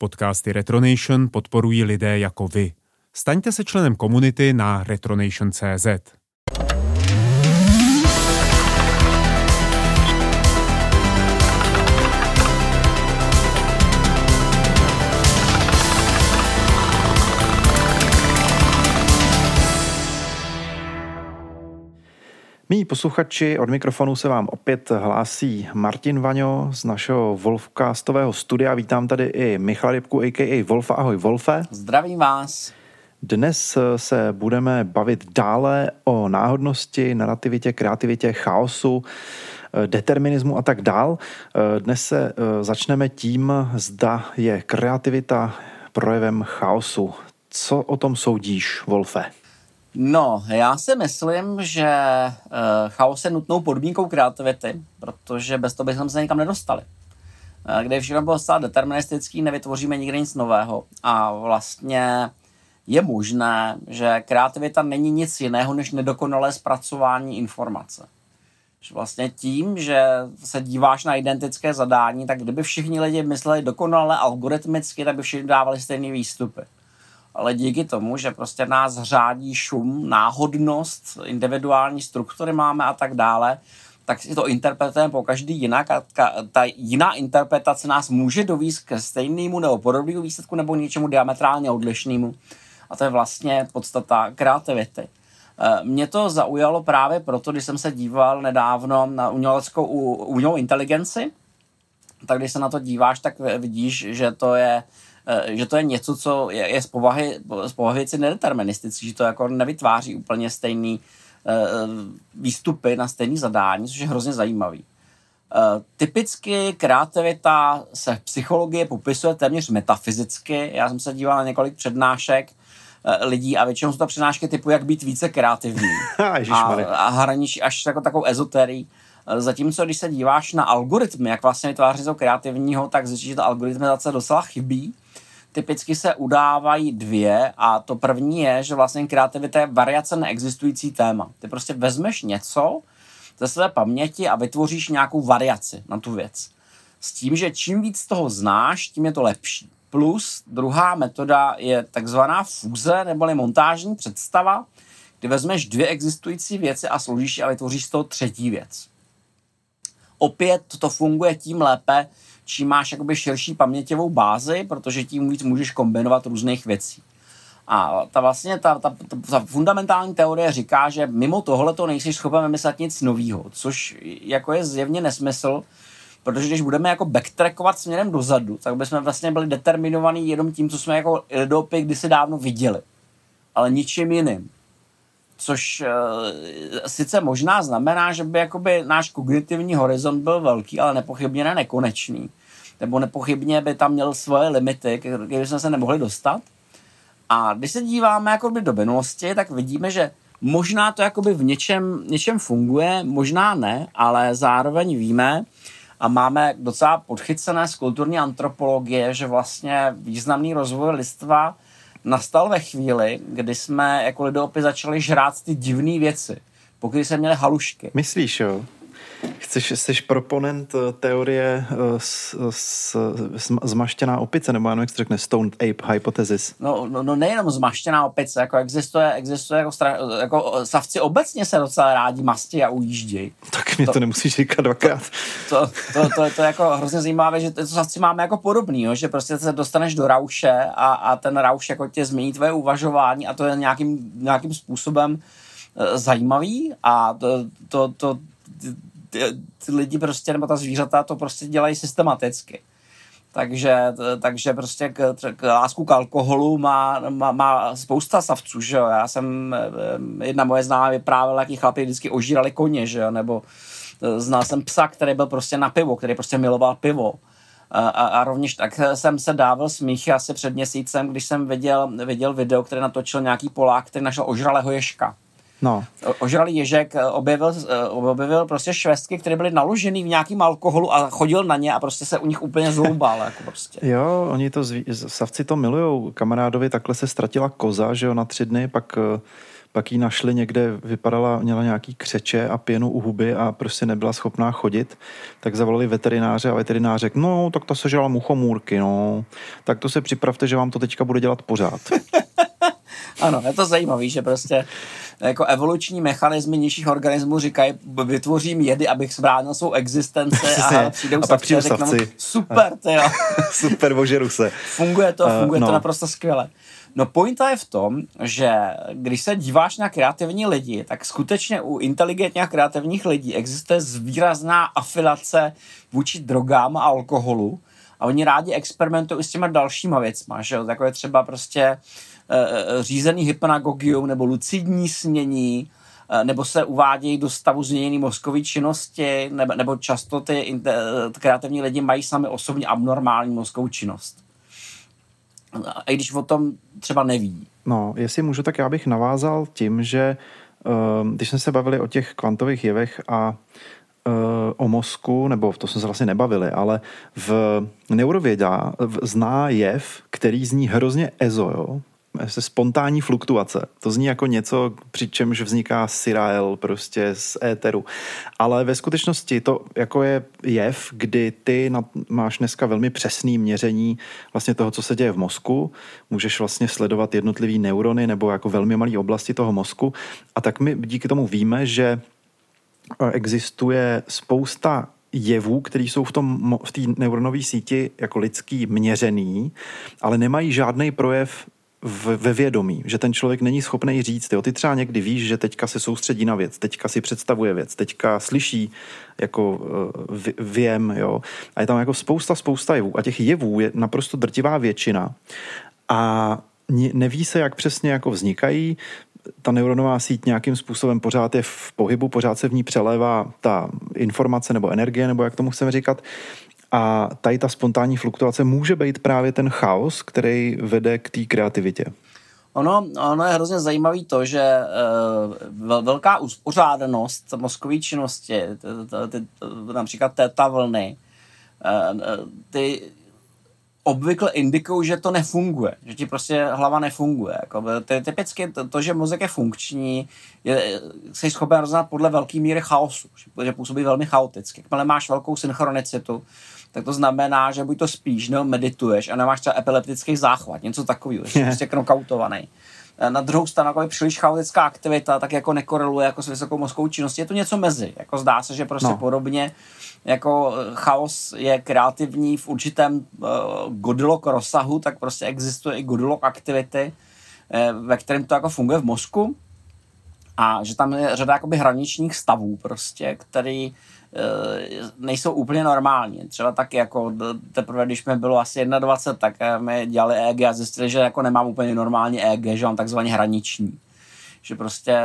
Podcasty Retronation podporují lidé jako vy. Staňte se členem komunity na retronation.cz. Milí posluchači, od mikrofonu se vám opět hlásí Martin Vaňo z našeho Wolfcastového studia. Vítám tady i Michala Rybku, a.k.a. Wolfa. Ahoj, Wolfe. Zdravím vás. Dnes se budeme bavit dále o náhodnosti, narrativitě, kreativitě, chaosu, determinismu a tak dál. Dnes se začneme tím, zda je kreativita projevem chaosu. Co o tom soudíš, Wolfe? No, já si myslím, že chaos je nutnou podmínkou kreativity, protože bez toho bychom se nikam nedostali. Když všechno bylo zcela deterministický, nevytvoříme nikdy nic nového. A vlastně je možné, že kreativita není nic jiného, než nedokonalé zpracování informace. Že vlastně tím, že se díváš na identické zadání, tak kdyby všichni lidi mysleli dokonale algoritmicky, tak by všichni dávali stejné výstupy. Ale díky tomu, že prostě nás řádí šum, náhodnost, individuální struktury máme a tak dále, tak si to interpretujeme po každý jinak a ta jiná interpretace nás může dovést ke stejnému nebo podobnému výsledku nebo něčemu diametrálně odlišnému. A to je vlastně podstata kreativity. Mě to zaujalo právě proto, když jsem se díval nedávno na umělou inteligenci, tak když se na to díváš, tak vidíš, že to je něco, co je z povahy věci nedeterministický, že to jako nevytváří úplně stejný výstupy na stejný zadání, což je hrozně zajímavý. Typicky kreativita se v psychologii popisuje téměř metafyzicky. Já jsem se díval na několik přednášek lidí a většinou jsou to přednášky typu, jak být více kreativní. a hraničí až jako takovou ezoterii. Zatímco, když se díváš na algoritmy, jak vlastně vytváří něco kreativního, tak zjistíš, že ta algoritmizace docela chybí. Typicky se udávají dvě a to první je, že vlastně kreativita je variace neexistující téma. Ty prostě vezmeš něco ze své paměti a vytvoříš nějakou variaci na tu věc. S tím, že čím víc toho znáš, tím je to lepší. Plus druhá metoda je takzvaná fúze neboli montážní představa, kdy vezmeš dvě existující věci a složíš a vytvoříš z toho třetí věc. Opět to funguje tím lépe, čím máš jakoby širší paměťovou bázi, protože tím víc můžeš kombinovat různých věcí. A ta fundamentální teorie říká, že mimo tohleto nejsi schopen vymyslet nic novýho, což jako je zjevně nesmysl, protože když budeme jako backtrackovat směrem dozadu, tak bychom vlastně byli determinovaní jenom tím, co jsme jako lidopy kdysi dávno viděli, ale ničím jiným. Což sice možná znamená, že by jakoby náš kognitivní horizont byl velký, ale nepochybně ne nekonečný. Nebo nepochybně by tam měl svoje limity, které jsme se nemohli dostat. A když se díváme jakoby do minulosti, tak vidíme, že možná to jakoby v něčem funguje, možná ne, ale zároveň víme a máme docela podchycené z kulturní antropologie, že vlastně významný rozvoj lidstva nastal ve chvíli, kdy jsme jako lidopy začali žrát ty divné věci, pokud jsme měli halušky. Myslíš, jo? Jsi proponent teorie zmaštěná opice, nebo jak se řekne stoned ape hypothesis? No nejenom zmaštěná opice, jako existuje jako savci obecně se docela rádi mastí a ujíždějí. Tak mi to nemusíš říkat dvakrát. To je jako hrozně zajímavé, že to savci máme jako podobný, jo? Že prostě se dostaneš do rauše a ten rauš jako tě změní tvoje uvažování a to je nějakým způsobem zajímavý a ty lidi prostě, nebo ta zvířata to prostě dělají systematicky. Takže prostě lásku k alkoholu má spousta savců, že jo. Jedna moje známá vyprávěla, jaký chlapi vždycky ožírali koně, že jo, nebo znal jsem psa, který byl prostě na pivo, který prostě miloval pivo. A rovněž tak jsem se dával smíchy asi před měsícem, když jsem viděl video, které natočil nějaký Polák, který našel ožralého ježka. No. Ožralý ježek objevil prostě švestky, které byly naložený v nějakým alkoholu a chodil na ně a prostě se u nich úplně zloubal. Jako prostě. Jo, oni to savci to milujou. Kamarádovi takhle se ztratila koza, že jo, na 3 dny, pak pak ji našli někde, měla nějaký křeče a pěnu u huby a prostě nebyla schopná chodit, tak zavolali veterináře a veterinář řekl, no, tak to sežrala muchomůrky, no, tak to se připravte, že vám to teďka bude dělat pořád. Ano, je to zajímavé, že prostě jako evoluční mechanismy nižších organismů říkají, vytvořím jedy, abych zbránil svou existenci a přijdou savci a řeknou, super, tyjo. Super, ožeru se. Funguje to naprosto skvěle. No pointa je v tom, že když se díváš na kreativní lidi, tak skutečně u inteligentních a kreativních lidí existuje výrazná afilace vůči drogám a alkoholu a oni rádi experimentují i s těma dalšíma věcma, že jo, jako je třeba prostě řízený hypnagogium nebo lucidní snění, nebo se uvádějí do stavu změněné mozkové činnosti, nebo často ty kreativní lidi mají sami osobně abnormální mozkovou činnost. I když o tom třeba neví. No, jestli můžu, tak já bych navázal tím, že když jsme se bavili o těch kvantových jevech a o mozku, nebo to jsme se vlastně nebavili, ale v neurověda zná jev, který zní hrozně ezo, jo? Spontánní fluktuace. To zní jako něco, při čemž vzniká Sirael prostě z éteru. Ale ve skutečnosti to jako je jev, kdy ty máš dneska velmi přesný měření vlastně toho, co se děje v mozku. Můžeš vlastně sledovat jednotlivý neurony nebo jako velmi malé oblasti toho mozku. A tak my díky tomu víme, že existuje spousta jevů, které jsou v té neuronové síti jako lidský měřený, ale nemají žádný projev ve vědomí, že ten člověk není schopný říct, jo, ty třeba někdy víš, že teďka se soustředí na věc, teďka si představuje věc, teďka slyší jako věm, jo, a je tam jako spousta jevů a těch jevů je naprosto drtivá většina a neví se, jak přesně jako vznikají, ta neuronová síť nějakým způsobem pořád je v pohybu, pořád se v ní přelévá ta informace nebo energie, nebo jak tomu chceme říkat. A tady ta spontánní fluktuace může být právě ten chaos, který vede k té kreativitě. Ono je hrozně zajímavé to, že velká uspořádanost mozkové činnosti, například téta vlny, ty obvykle indikují, že to nefunguje, že ti prostě hlava nefunguje. Typicky to, že mozek je funkční, jsi schopen rozeznat podle velké míry chaosu, že působí velmi chaoticky. Jakmile máš velkou synchronicitu, tak to znamená, že buď to spíš, nebo medituješ a nemáš třeba epileptický záchvat, něco takového, jsi prostě knockoutovaný. Na druhou stranu, jako je příliš chaotická aktivita, tak jako nekoreluje jako s vysokou mozkovou činností. Je to něco mezi. Jako zdá se, že prostě podobně jako chaos je kreativní v určitém Goodlock rozsahu, tak prostě existuje i Goodlock aktivity, ve kterém to jako funguje v mozku a že tam je řada jakoby hraničních stavů prostě, který nejsou úplně normální. Třeba taky jako teprve, když mi bylo asi 21, tak mi dělali EEG a zjistili, že jako nemám úplně normální EEG, že mám takzvaně hraniční. Že prostě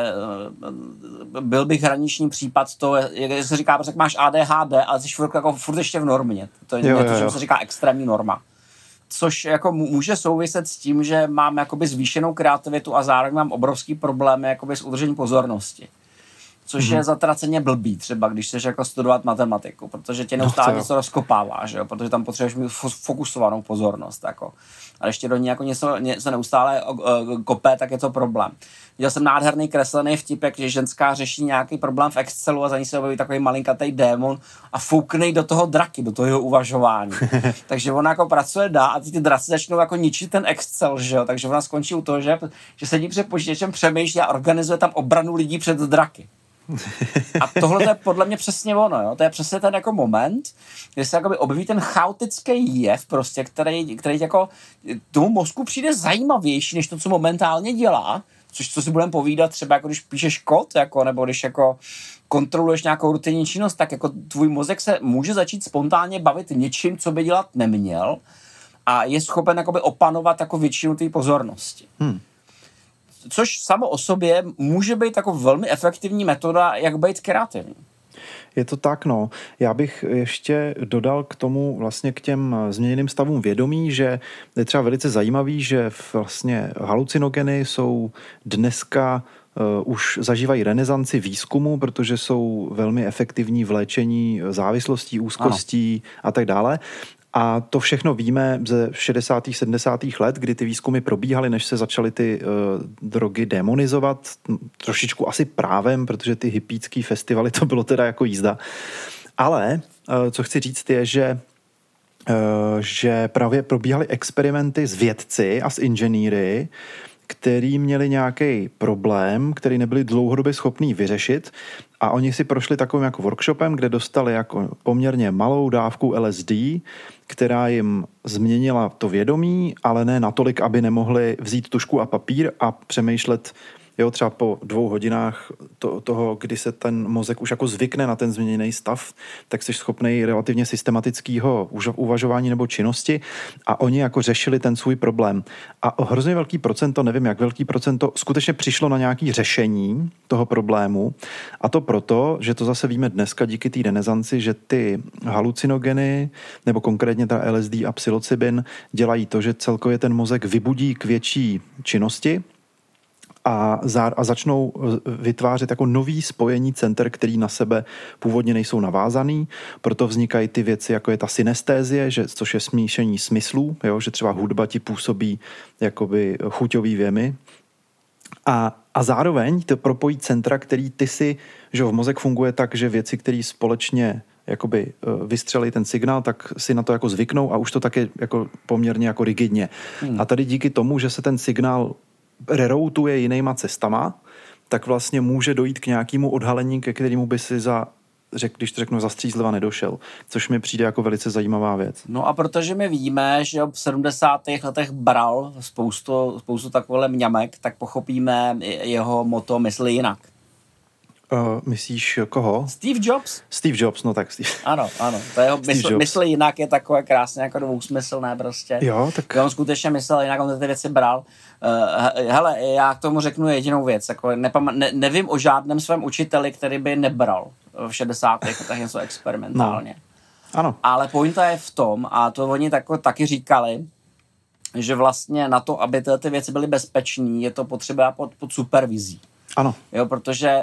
byl bych hraniční případ to, jak se říká, prostě máš ADHD, ale jsi jako furt ještě v normě. To je něco, že se říká extrémní norma. Což jako může souviset s tím, že mám jakoby zvýšenou kreativitu a zároveň mám obrovský problémy jakoby s udržením pozornosti. Což je zatraceně blbý třeba, když chceš jako studovat matematiku, protože tě neustále něco rozkopává, že jo? Protože tam potřebuješ mít fokusovanou pozornost. Jako. A když tě do ní jako něco neustále kopé, tak je to problém. Viděl jsem nádherný kreslený vtip, jak ženská řeší nějaký problém v Excelu a za ní se objeví takový malinkatý démon a fouknej do toho draky, do toho jeho uvažování. Takže ona jako pracuje dál a ty draci začnou jako ničit ten Excel, že jo? Takže ona skončí u toho, že sedí před počítačem, přemýšlí a organizuje tam obranu lidí před draky. A tohle je podle mě přesně ono, jo? To je přesně ten jako moment, kdy se jakoby objeví ten chaotický jev, prostě, který jako tomu mozku přijde zajímavější, než to, co momentálně dělá, což co si budeme povídat třeba jako když píšeš kód, jako, nebo když jako kontroluješ nějakou rutinní činnost, tak jako tvůj mozek se může začít spontánně bavit něčím, co by dělat neměl a je schopen jakoby opanovat jako většinu té pozornosti. Což samo o sobě může být jako velmi efektivní metoda, jak být kreativní. Je to tak, no. Já bych ještě dodal k tomu vlastně k těm změněným stavům vědomí, že je třeba velice zajímavý, že vlastně halucinogeny jsou dneska už zažívají renesanci výzkumu, protože jsou velmi efektivní v léčení závislostí, úzkostí a tak dále. A to všechno víme ze 60. 70. let, kdy ty výzkumy probíhaly, než se začaly ty drogy demonizovat, trošičku asi právem, protože ty hippícký festivaly to bylo teda jako jízda. Ale co chci říct je, že právě probíhaly experimenty s vědci a s inženýry, který měli nějaký problém, který nebyli dlouhodobě schopní vyřešit, a oni si prošli takovým jako workshopem, kde dostali jako poměrně malou dávku LSD, která jim změnila to vědomí, ale ne natolik, aby nemohli vzít tužku a papír a přemýšlet, jo, třeba po 2 hodinách toho, kdy se ten mozek už jako zvykne na ten změněný stav, tak jsi schopnej relativně systematického uvažování nebo činnosti, a oni jako řešili ten svůj problém. A hrozně velký procento, nevím jak velký procento, skutečně přišlo na nějaké řešení toho problému, a to proto, že to zase víme dneska díky té renesanci, že ty halucinogeny, nebo konkrétně ta LSD a psilocybin, dělají to, že celkově ten mozek vybudí k větší činnosti a začnou vytvářet jako nový spojení center, který na sebe původně nejsou navázaný. Proto vznikají ty věci, jako je ta synestézie, což je smíšení smyslů, jo, že třeba hudba ti působí jakoby chuťový věmy. A zároveň to propojí centra, který ty si, že v mozek funguje tak, že věci, které společně jakoby vystřelí ten signál, tak si na to jako zvyknou a už to taky jako poměrně jako rigidně. A tady díky tomu, že se ten signál reroutuje jinýma cestama, tak vlastně může dojít k nějakému odhalení, ke kterému by si když to řeknu, zastřízliva nedošel, což mi přijde jako velice zajímavá věc. No a protože my víme, že v 70. letech bral spoustu takových mňamek, tak pochopíme jeho motto mysli jinak. Myslíš koho? Steve Jobs. Steve Jobs, no tak Steve. Ano, to jeho mysl jinak je takové krásně jako dvousmyslné prostě. Jo, tak... On skutečně myslel jinak, on ty věci bral. Hele, já k tomu řeknu jedinou věc. Jako nevím o žádném svém učiteli, který by nebral v 60. letech něco experimentálně. No. Ano. Ale pointa je v tom, a to oni taky říkali, že vlastně na to, aby ty věci byly bezpečné, je to potřeba pod supervizí. Ano. Jo, protože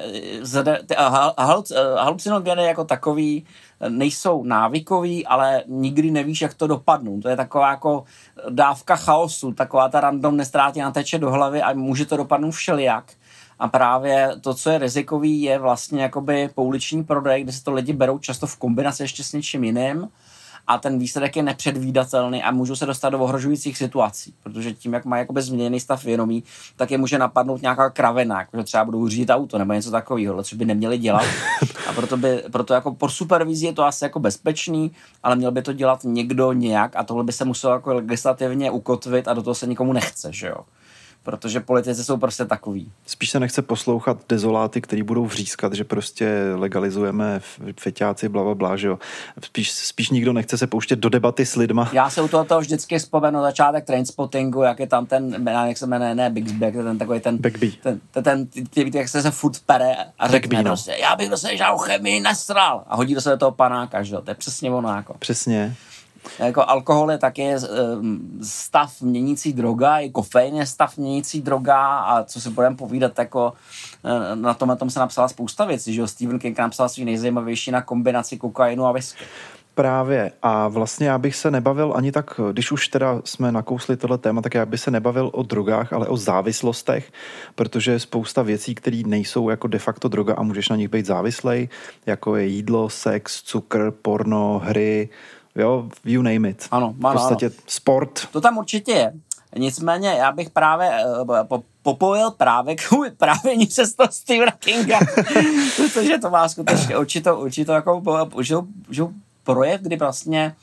halucinogeny jako takový nejsou návykový, ale nikdy nevíš, jak to dopadnou. To je taková jako dávka chaosu, taková ta random nestrátě nateče do hlavy a může to dopadnout všelijak. A právě to, co je rizikový, je vlastně jakoby pouliční prodej, kde se to lidi berou často v kombinaci ještě s něčím jiným, a ten výsledek je nepředvídatelný a můžou se dostat do ohrožujících situací, protože tím, jak mají jakoby změněný stav vědomí, tak je může napadnout nějaká kravina, jakože třeba budou řídit auto nebo něco takového, což by neměli dělat. A proto jako po supervizí je to asi jako bezpečný, ale měl by to dělat někdo nějak, a tohle by se muselo jako legislativně ukotvit a do toho se nikomu nechce, že jo. Protože politici jsou prostě takový. Spíš se nechce poslouchat dezoláty, který budou vřískat, že prostě legalizujeme feťáci, blablabla, že jo. Spíš nikdo nechce se pouštět do debaty s lidma. Já se u toho vždycky vzpomenu začátek Trainspottingu, jak je tam ten, jak se jmenuje, ne Bixby, jak je ten takový ten... Backbee. Jak se furt pere a řekne Backbee, prostě, já bych se žádnou chemii nesral. A hodí do sebe toho panáka, že jo. To je přesně ono jako. Přesně. Jako alkohol je taky stav měnící droga, i kofein je stav měnící droga, a co si budeme povídat, jako na tom se napsala spousta věcí, že jo. Stephen King napsal svý nejzajímavější na kombinaci kokainu a whisky. Právě. A vlastně já bych se nebavil ani tak, když už teda jsme nakousli tohle téma, tak já bych se nebavil o drogách, ale o závislostech, protože je spousta věcí, které nejsou jako de facto droga a můžeš na nich být závislej, jako je jídlo, sex, cukr, porno, hry, jo, you name it. Ano, v podstatě ano. Sport. To tam určitě je. Nicméně já bych právě popojil právě ní přes toho Stephena Kinga, protože to má skutečně určitou jako projev, kdy vlastně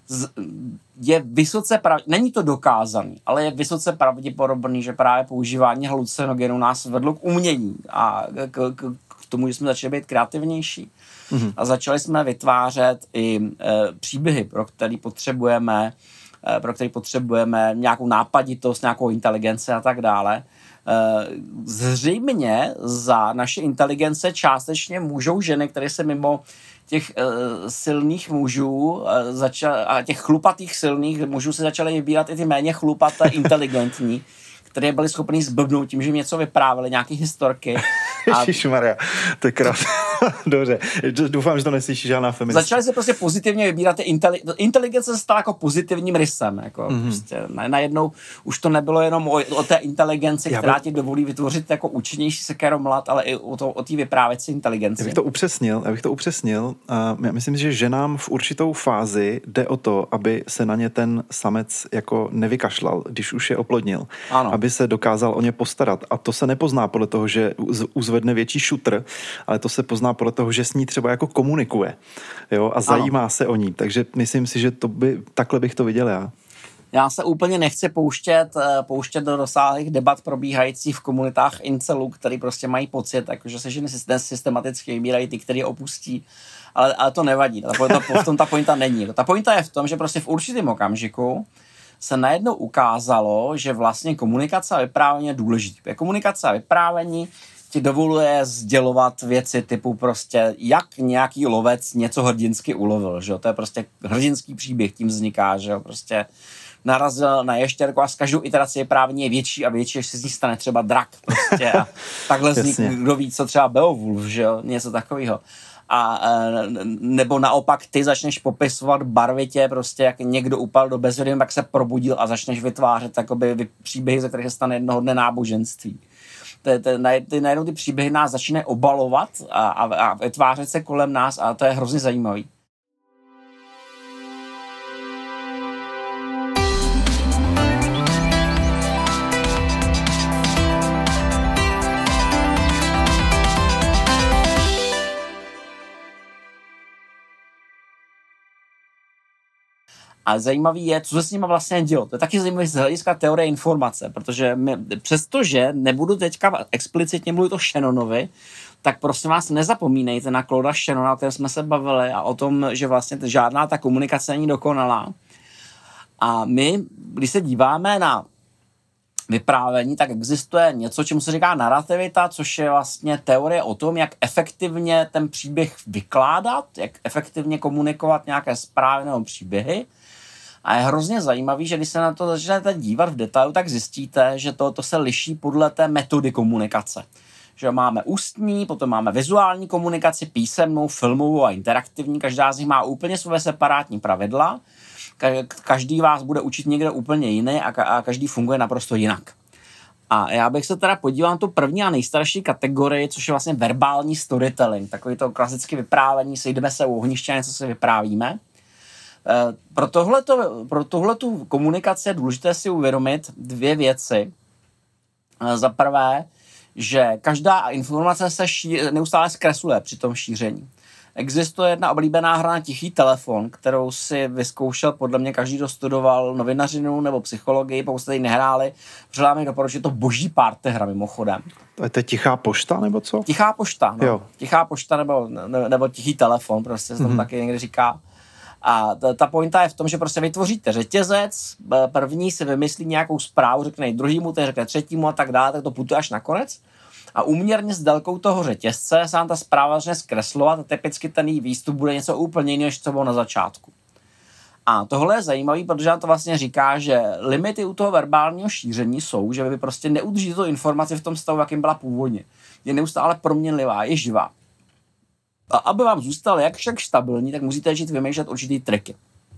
je vysoce není to dokázaný, ale je vysoce pravděpodobný, že právě používání halucinogenů nás vedlo k umění a k tomu, že jsme začali být kreativnější. Mm-hmm. A začali jsme vytvářet i příběhy, pro který potřebujeme nějakou nápaditost, nějakou inteligenci a tak dále. Zřejmě za naše inteligence částečně můžou ženy, které se mimo těch silných mužů a těch chlupatých silných mužů se začaly vybírat i ty méně chlupaté inteligentní, které byly schopný zblbnout tím, že jim něco vyprávěli, nějaký historky. Ježišmarja, to je krásné. Dobře, doufám, že to neslyší žádná feministka. Začali se prostě pozitivně vybírat ty inteligence se stala jako pozitivním rysem. Jako prostě najednou už to nebylo jenom o té inteligenci, která ti dovolí vytvořit jako účinnější sekeromlad, ale i o té vyprávěcí inteligenci. Já bych to upřesnil. Já myslím, že ženám v určitou fázi jde o to, aby se na ně ten samec jako nevykašlal, když už je oplodnil. Ano. Aby se dokázal o ně postarat. A to se nepozná podle toho, že uzvedne větší šutr, ale to se pozná podle toho, že s ní třeba jako komunikuje, jo, a zajímá se o ní. Takže myslím si, že takhle bych to viděl já. Já se úplně nechci pouštět do rozsáhlých debat probíhajících v komunitách incelů, který prostě mají pocit, že se ženy systematicky vybírají ty, který je opustí, ale to nevadí. V tom ta pointa není. Ta pointa je v tom, že prostě v určitém okamžiku se najednou ukázalo, že vlastně komunikace a vyprávění je důležitý. Komunikace a vyprávění ti dovoluje sdělovat věci typu prostě, jak nějaký lovec něco hrdinsky ulovil, že jo? To je prostě hrdinský příběh, tím vzniká, že jo? Prostě narazil na ještěrku a s každou iterací vyprávění je větší a větší, až se z ní stane třeba drak prostě a takhle vznikne, kdo ví, co třeba Beowulf, že jo? Něco takového. A nebo naopak ty začneš popisovat barvitě, prostě jak někdo upal do bezvědomí, tak se probudil a začneš vytvářet takoby příběhy, ze kterých se stane jednoho dne náboženství. Najednou ty příběhy nás začínají obalovat a vytvářet se kolem nás a to je hrozně zajímavý. A zajímavý je, co se s nimi vlastně dělo. To je taky zajímavé z hlediska teorie informace, protože přestože nebudu teďka explicitně mluvit o Shannonovi, tak prosím vás nezapomínejte na Clauda Shannona, o kterém jsme se bavili a o tom, že vlastně žádná ta komunikace není dokonalá. A my, když se díváme na vyprávění, tak existuje něco, čemu se říká narrativita, což je vlastně teorie o tom, jak efektivně ten příběh vykládat, jak efektivně komunikovat nějaké zprávy nebo příběhy. A je hrozně zajímavý, že když se na to začnete dívat v detailu, tak zjistíte, že to se liší podle té metody komunikace. Že máme ústní, potom máme vizuální komunikaci, písemnou, filmovou a interaktivní. Každá z nich má úplně své separátní pravidla. Každý vás bude učit někde úplně jiný a každý funguje naprosto jinak. A já bych se teda podíval na tu první a nejstarší kategorii, což je vlastně verbální storytelling. Takový to klasické vyprávění, sejdeme se u ohniště a něco si vyprávíme. Pro tohletu komunikaci je důležité si uvědomit dvě věci. Za prvé, že každá informace se neustále zkresluje při tom šíření. Existuje jedna oblíbená hra na tichý telefon, kterou si vyzkoušel podle mě každý, kdo studoval novinařinu nebo psychologii, pokud jste ji nehráli. Přelám mi doporučit, to boží party hra mimochodem. To je tichá pošta nebo co? Tichá pošta, no. Jo. Tichá pošta nebo tichý telefon, prostě se tam taky někdy říká. A ta pointa je v tom, že prostě vytvoříte řetězec, první si vymyslí nějakou zprávu, řekne druhýmu, ten řekne třetímu a tak dále, tak to putuje až nakonec. A úměrně s délkou toho řetězce se vám ta zpráva začne zkreslovat a typicky ten její výstup bude něco úplně jiného, než co bylo na začátku. A tohle je zajímavý, protože nám to vlastně říká, že limity u toho verbálního šíření jsou, že vy prostě neudržíte tu informaci v tom stavu, jakým byla původně. Je neustále proměnlivá, je živá. A aby vám zůstal jak však stabilní, tak musíte začít vymýšlet určitý triky.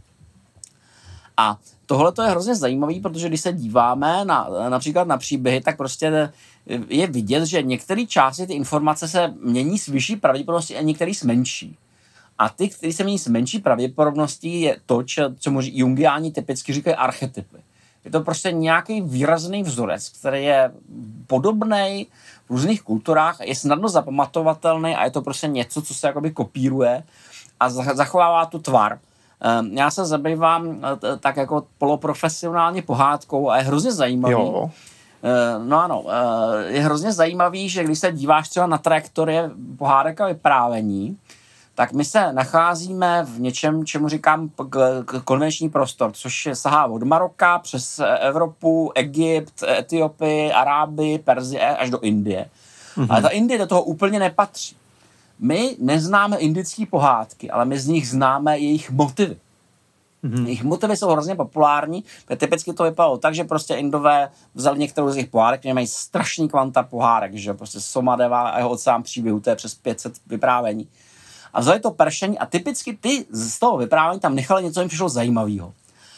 A tohle to je hrozně zajímavý, protože když se díváme například na příběhy, tak prostě je vidět, že některé části ty informace se mění s vyšší pravděpodobností a některé s menší. A ty, které se mění s menší pravděpodobností, je to, co jungiáni typicky říkají archetypy. Je to prostě nějaký výrazný vzorec, který je podobný v různých kulturách, je snadno zapamatovatelný a je to prostě něco, co se jakoby kopíruje a zachovává tu tvar. Já se zabývám tak jako poloprofesionálně pohádkou a je hrozně zajímavý. Jo. No ano, je hrozně zajímavý, že když se díváš třeba na trajektorie pohádek a vyprávění, tak my se nacházíme v něčem, čemu říkám konvenční prostor, což sahá od Maroka přes Evropu, Egypt, Etiopii, Arábii, Perzie až do Indie. Ale ta Indie do toho úplně nepatří. My neznáme indické pohádky, ale my z nich známe jejich motivy. Jejich motivy jsou hrozně populární, typicky to vypadalo tak, že prostě Indové vzali některou z jejich pohádek, které mají strašný kvanta pohádek, že prostě Somadeva a jeho oceán příběhu, to je přes 500 vyprávění. A vzali to peršení a typicky ty z toho vyprávění tam nechali něco, jim přišlo zajímavého.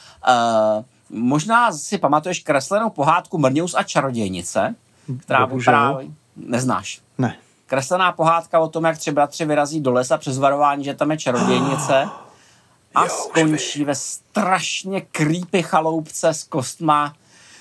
Možná si pamatuješ kreslenou pohádku Mrňous a čarodějnice, která vypráví... Neznáš? Ne. Kreslená pohádka o tom, jak 3 bratři vyrazí do lesa přes varování, že tam je čarodějnice a skončí ve strašně creepy chaloupce s kostma,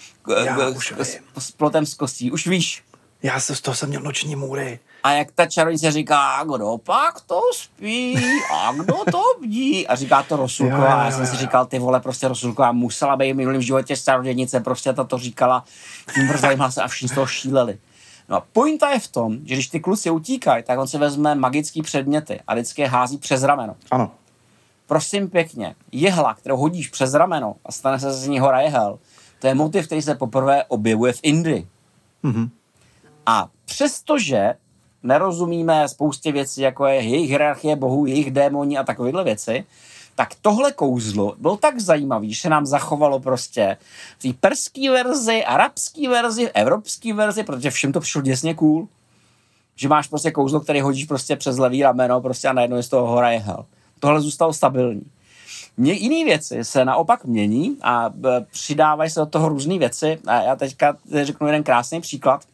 s plotem z kostí. Už víš. Já z toho jsem měl noční můry. A jak ta čarodějnice říká, kdo pak to spí a kdo to vidí? A říká to Rosulková. A já jsem si říkal, ty vole, prostě Rosulková musela být v minulém životě čarodějnice, prostě ta to říkala, tím zajímala se a všichni z toho šíleli. No a pointa je v tom, že když ty kluci utíkají, tak on si vezme magický předměty a vždycky je hází přes rameno. Ano. Prosím pěkně, jehla, kterou hodíš přes rameno a stane se z ní hora jehel, to je motiv, který se poprvé objevuje v Indii. A přestože nerozumíme spoustě věcí, jako je jejich hierarchie bohů, jejich démoni a takovéhle věci, tak tohle kouzlo bylo tak zajímavé, že se nám zachovalo prostě v té perské verzi, arabské verzi, evropské verzi, protože všem to přišlo děsně cool, že máš prostě kouzlo, který hodíš prostě přes levý rameno prostě a najednou je z toho hora jehel. Tohle zůstalo stabilní. Jiné věci se naopak mění a přidávají se do toho různé věci. A já teďka řeknu jeden krásný příklad.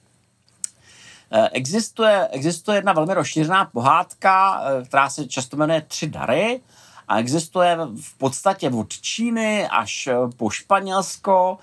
Existuje jedna velmi rozšířená pohádka, která se často jmenuje 3 dary a existuje v podstatě od Číny až po Španělsko.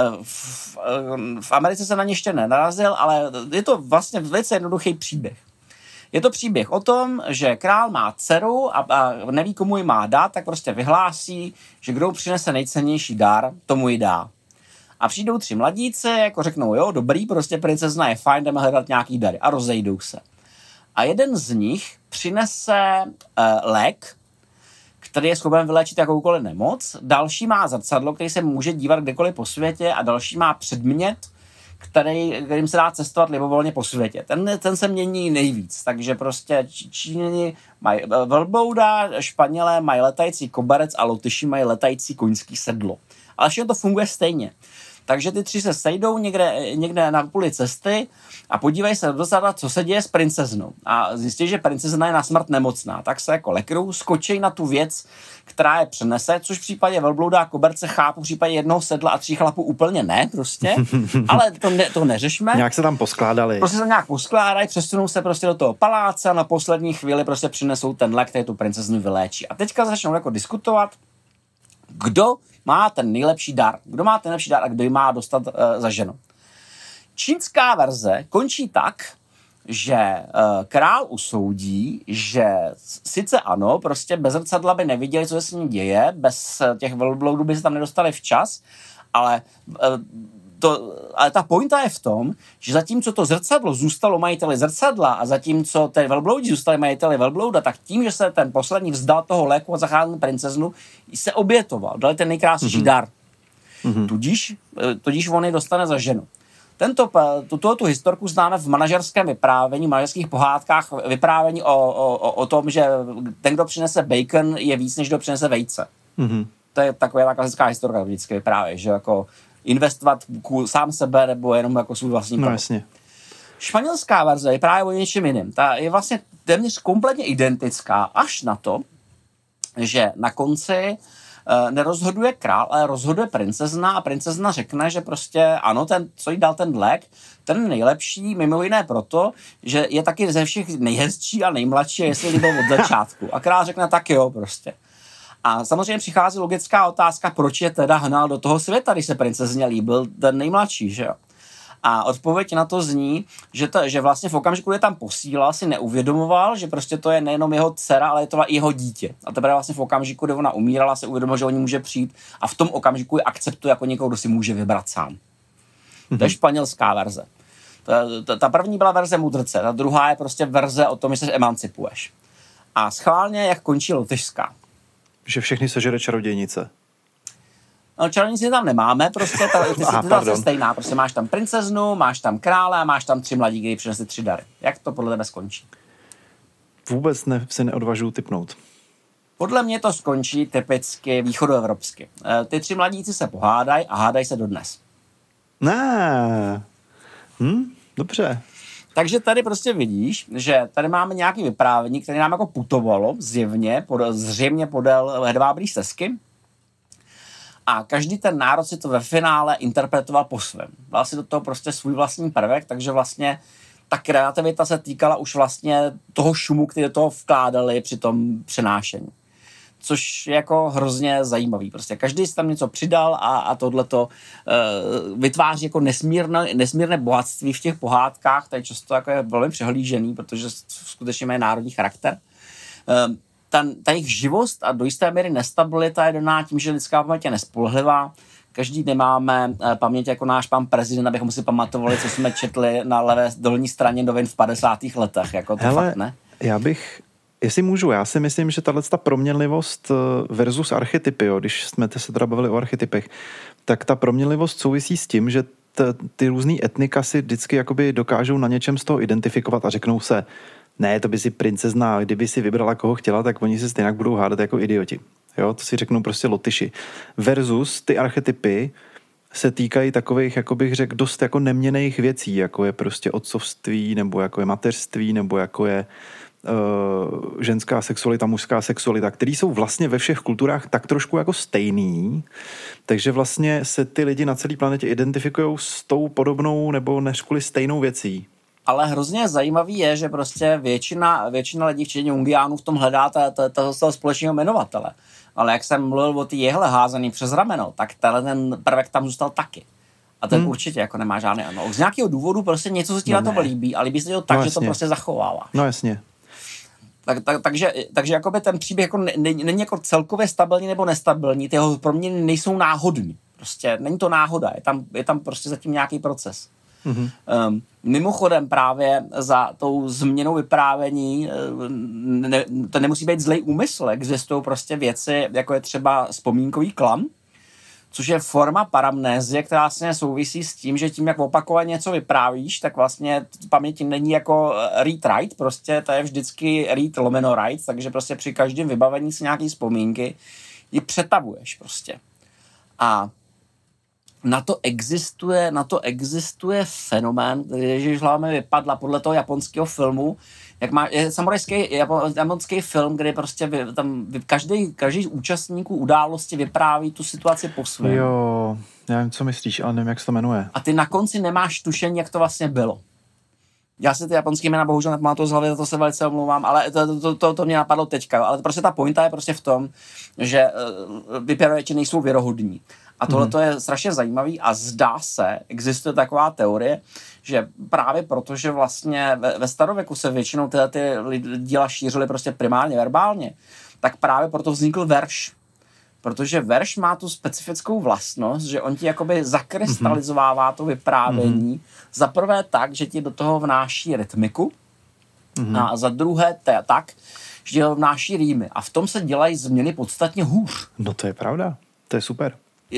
V Americe se na ně ještě nenarazil, ale je to vlastně velice jednoduchý příběh. Je to příběh o tom, že král má dceru a neví, komu ji má dát, tak prostě vyhlásí, že kdo přinese nejcennější dar, tomu ji dá. A přijdou 3 mladíci, jako řeknou, jo, dobrý, prostě princezna je fajn, jdeme hledat nějaký dary a rozejdou se. A jeden z nich přinese lék, který je schopen vyléčit jakoukoliv nemoc, další má zrcadlo, který se může dívat kdekoliv po světě a další má předmět, kterým se dá cestovat libovolně po světě. Ten se mění nejvíc, takže prostě Číňani mají velblouda, Španělé mají letající koberec a Lotyši mají letající koňský sedlo. Ale všechno to funguje stejně. Takže ty 3 se sejdou někde na půli cesty a podívají se do zada, co se děje s princeznou. A zjistí, že princezna je na smrt nemocná. Tak se jako leknou, skočí na tu věc, která je přenese, což v případě velblouda a koberce chápu, v případě jednoho sedla a 3 chlapů úplně ne prostě. Ale to neřešme. Nějak se tam poskládali. Prostě se nějak poskládají, přesunou se prostě do toho paláce a na poslední chvíli prostě přinesou ten lék, který tu princeznu vyléčí. A teďka začnou jako diskutovat, kdo má ten nejlepší dar. Kdo má ten nejlepší dar a kdo ji má dostat za ženu. Čínská verze končí tak, že král usoudí, že sice ano, prostě bez zrcadla by neviděli, co se s ním děje, bez těch velbloudů by se tam nedostali včas, ale ta pointa je v tom, že zatímco to zrcadlo zůstalo majiteli zrcadla a zatímco ty velbloudi zůstali majiteli velblouda, tak tím, že se ten poslední vzdal toho léku a zachránil princeznu, se obětoval, dali ten nejkrásnější dar. Tudíž on ji dostane za ženu. Tu historku známe v manažerském vyprávění, v manažerských pohádkách, vyprávění o tom, že ten, kdo přinese bacon, je víc, než kdo přinese vejce. To je taková klasická historka, vždycky vyprávějí, že jako investovat sám sebe nebo jenom jako svůj vlastní No jasně. Španělská verze je právě o něčem jiným. Ta je vlastně téměř kompletně identická až na to, že na konci nerozhoduje král, ale rozhoduje princezna a princezna řekne, že prostě ano, ten, co jí dal ten lék, ten nejlepší, mimo jiné proto, že je taky ze všech nejhezčí a nejmladší, jestli byl od začátku. A král řekne tak jo prostě. A samozřejmě přichází logická otázka, proč je teda hnal do toho světa, když se princezně líbil ten nejmladší, že jo? A odpověď na to zní, že vlastně v okamžiku, kdy je tam posílal, si neuvědomoval, že prostě to je nejenom jeho dcera, ale je to i jeho dítě. A teprve vlastně v okamžiku, kdy ona umírala, se uvědomil, že o ní může přijít a v tom okamžiku ji akceptuje jako někoho, kdo si může vybrat sám. To je španělská verze. Ta první byla verze mudrce, ta druhá je prostě verze o tom, že se emancipuješ. A schválně, jak končí lotyšská. Že všechny sežere čarodějnice. No, čarodějnici tam nemáme, prostě ta je stejná. Prostě máš tam princeznu, máš tam krále a máš tam 3 mladí, kteří přinesli 3 dary. Jak to podle tebe skončí? Vůbec si neodvažuji tipnout. Podle mě to skončí typicky východoevropsky. Ty 3 mladíci se pohádají a hádají se dodnes. Dobře. Takže tady prostě vidíš, že tady máme nějaké vyprávění, které nám jako putovalo zřejmě podél hedvábné stezky. A každý ten národ si to ve finále interpretoval po svém. Dal si do toho prostě svůj vlastní prvek, takže vlastně ta kreativita se týkala už vlastně toho šumu, který do toho vkládali při tom přenášení. Což je jako hrozně zajímavý. Prostě každý si tam něco přidal a tohleto vytváří jako nesmírné bohatství v těch pohádkách, tady často jako je velmi přehlížený, protože skutečně mají národní charakter. Ta jejich živost a do jisté míry nestabilita je daná tím, že lidská paměť je nespolehlivá. Každý nemáme paměť jako náš pan prezident, abychom si pamatovali, co jsme četli na levé dolní straně novin v 50. letech. Jako to fakt ne. Jestli můžu, já si myslím, že tato proměnlivost versus archetypy, když jsme se teda bavili o archetypech, tak ta proměnlivost souvisí s tím, že ty různý etnika si vždycky jakoby dokážou na něčem z toho identifikovat a řeknou se, ne, to by si princezna, kdyby si vybrala, koho chtěla, tak oni se stejně budou hádat jako idioti. Jo, to si řeknou prostě Lotyši. Versus ty archetypy se týkají takových, jako bych řekl, dost jako neměnných věcí, jako je prostě otcovství, nebo jako je mateřství, nebo jako je ženská sexualita, mužská sexualita, který jsou vlastně ve všech kulturách tak trošku jako stejný, takže vlastně se ty lidi na celé planetě identifikují s tou podobnou nebo než kvůli stejnou věcí. Ale hrozně zajímavý je, že prostě většina lidí, včetně Jungiánů, v tom hledá toho společného jmenovatele. Ale jak jsem mluvil o ty jehle házený přes rameno, tak ten prvek tam zůstal taky. A ten určitě jako nemá žádný analog. Z nějakého důvodu prostě něco se ti na to líbí a líbí se to tak, že to prostě zachovává. No jasně. Takže jakoby ten příběh jako není jako celkově stabilní nebo nestabilní, ty jeho proměny nejsou náhodní. Prostě není to náhoda, je tam prostě zatím nějaký proces. Mm-hmm. Mimochodem právě za tou změnou vyprávění to nemusí být zlej úmysl, existují prostě věci, jako je třeba vzpomínkový klam, což je forma paramnézie, která vlastně souvisí s tím, že tím, jak opakovaně něco vyprávíš, tak vlastně paměť není jako read-write, prostě to je vždycky read-write, takže prostě při každém vybavení si nějaký vzpomínky ji přetavuješ prostě. A na to existuje fenomén, když hlava mi vypadla podle toho japonského filmu, je samurajský japonský film, kde prostě každý účastníků události vypráví tu situaci po svém. Jo, já vím, co myslíš, ale nevím, jak se to jmenuje. A ty na konci nemáš tušení, jak to vlastně bylo. Já si ty japonský jména bohužel nepamatuju z hlavy, to se velice omlouvám, ale to mě napadlo teďka. Ale prostě ta pointa je prostě v tom, že vyprávěči nejsou věrohodní. A tohle je strašně zajímavý a zdá se, existuje taková teorie, že právě protože vlastně ve starověku se většinou ty díla šířily prostě primárně verbálně, tak právě proto vznikl verš. Protože verš má tu specifickou vlastnost, že on ti jakoby zakrystalizovává to vyprávění. Za prvé tak, že ti do toho vnáší rytmiku a za druhé tak, že ti vnáší rýmy. A v tom se dělají změny podstatně hůř. No to je pravda, to je super.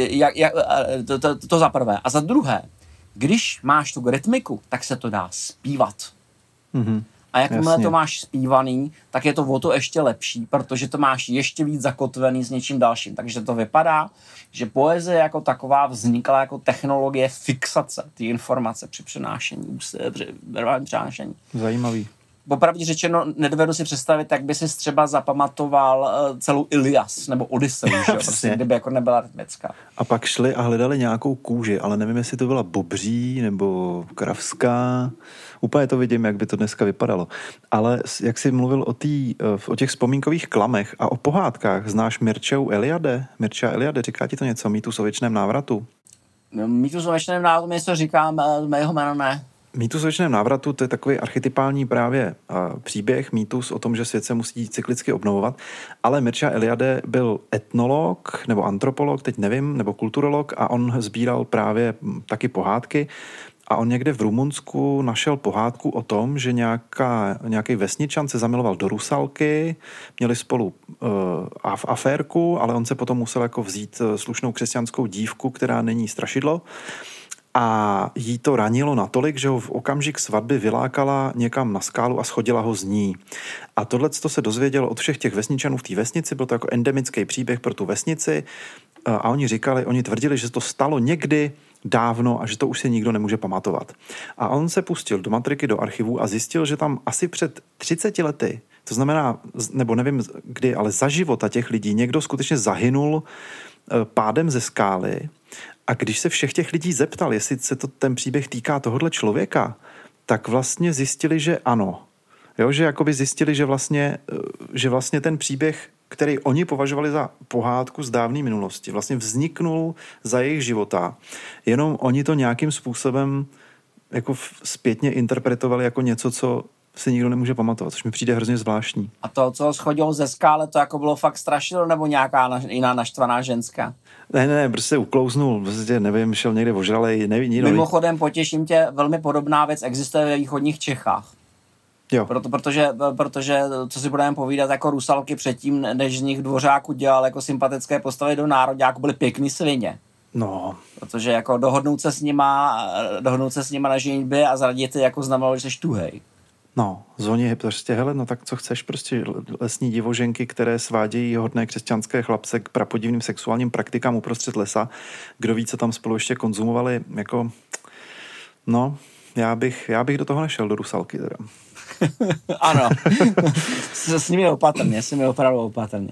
To za prvé. A za druhé, když máš tu rytmiku, tak se to dá zpívat. A jakmile to máš zpívaný, tak je to o to ještě lepší, protože to máš ještě víc zakotvený s něčím dalším. Takže to vypadá, že poezie jako taková vznikla jako technologie fixace té informace při přenášení, verbálním přenášení. Zajímavý. Popravdě řečeno, nedovedu si představit, jak by si třeba zapamatoval celou Ilias nebo Odysseu, prostě, kdyby jako nebyla rytmická. A pak šli a hledali nějakou kůži, ale nevím, jestli to byla bobří nebo kravská. Úplně to vidím, jak by to dneska vypadalo. Ale jak jsi mluvil o těch vzpomínkových klamech a o pohádkách, znáš Mircea Eliade? Mircea Eliade, říká ti to něco? Mýtus o věčném návratu? Mýtus o věčném návratu mi něco říkám, mého jména ne. Mýtus o věčném návratu, to je takový archetypální právě příběh, mýtus o tom, že svět se musí cyklicky obnovovat, ale Mircea Eliade byl etnolog nebo antropolog, teď nevím, nebo kulturolog a on sbíral právě taky pohádky a on někde v Rumunsku našel pohádku o tom, že nějaký vesničan se zamiloval do Rusalky, měli spolu aférku, ale on se potom musel jako vzít slušnou křesťanskou dívku, která není strašidlo. a jí to ranilo natolik, že ho v okamžik svatby vylákala někam na skálu a shodila ho z ní. A tohleto se dozvěděl od všech těch vesničanů v té vesnici, byl to jako endemický příběh pro tu vesnici a oni tvrdili, že to stalo někdy dávno a že to už si nikdo nemůže pamatovat. A on se pustil do matriky, do archivu a zjistil, že tam asi před 30 lety, to znamená, nebo nevím kdy, ale za života těch lidí někdo skutečně zahynul pádem ze skály. A když se všech těch lidí zeptal, jestli se ten příběh týká tohohle člověka, tak vlastně zjistili, že ano. Jo, že jakoby zjistili, že vlastně ten příběh, který oni považovali za pohádku z dávné minulosti, vlastně vzniknul za jejich života. Jenom oni to nějakým způsobem jako zpětně interpretovali jako něco, co si nikdo nemůže pamatovat, což mi přijde hrozně zvláštní. A to, co schodil ze skály, to jako bylo fakt strašidlo, nebo nějaká jiná naštvaná ženská? Ne, prostě uklouznul, prostě nevím, šel někde ožralej, nevím. Mimochodem, potěším tě, velmi podobná věc existuje ve východních Čechách. Jo. Protože, co si budeme povídat, jako Rusalky předtím, než z nich Dvořáku dělal jako sympatické postavy do nároďáku, byly pěkný svině. No. Protože jako dohodnout se s nima na ženitbě a zradit je jako znamenalo, že jsi tuhej. No, zvoní je prostě, hele, no tak co chceš, prostě lesní divoženky, které svádějí hodné křesťanské chlapce k prapodivným sexuálním praktikám uprostřed lesa. Kdo ví, co tam spolu ještě konzumovali, jako, no, já bych do toho nešel, do Rusalky teda. Ano, s nimi opravdu opatrně.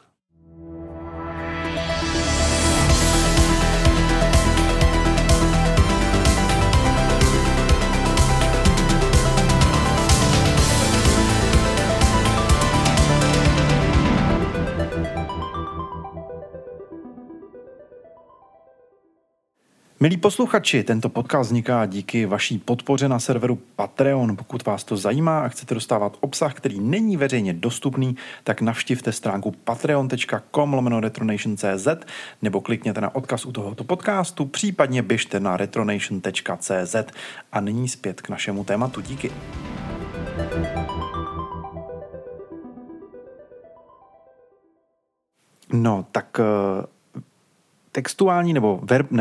Milí posluchači, tento podcast vzniká díky vaší podpoře na serveru Patreon. Pokud vás to zajímá a chcete dostávat obsah, který není veřejně dostupný, tak navštivte stránku patreon.com/retronation.cz nebo klikněte na odkaz u tohoto podcastu, případně běžte na retronation.cz. A nyní zpět k našemu tématu. Díky. No, tak textuální nebo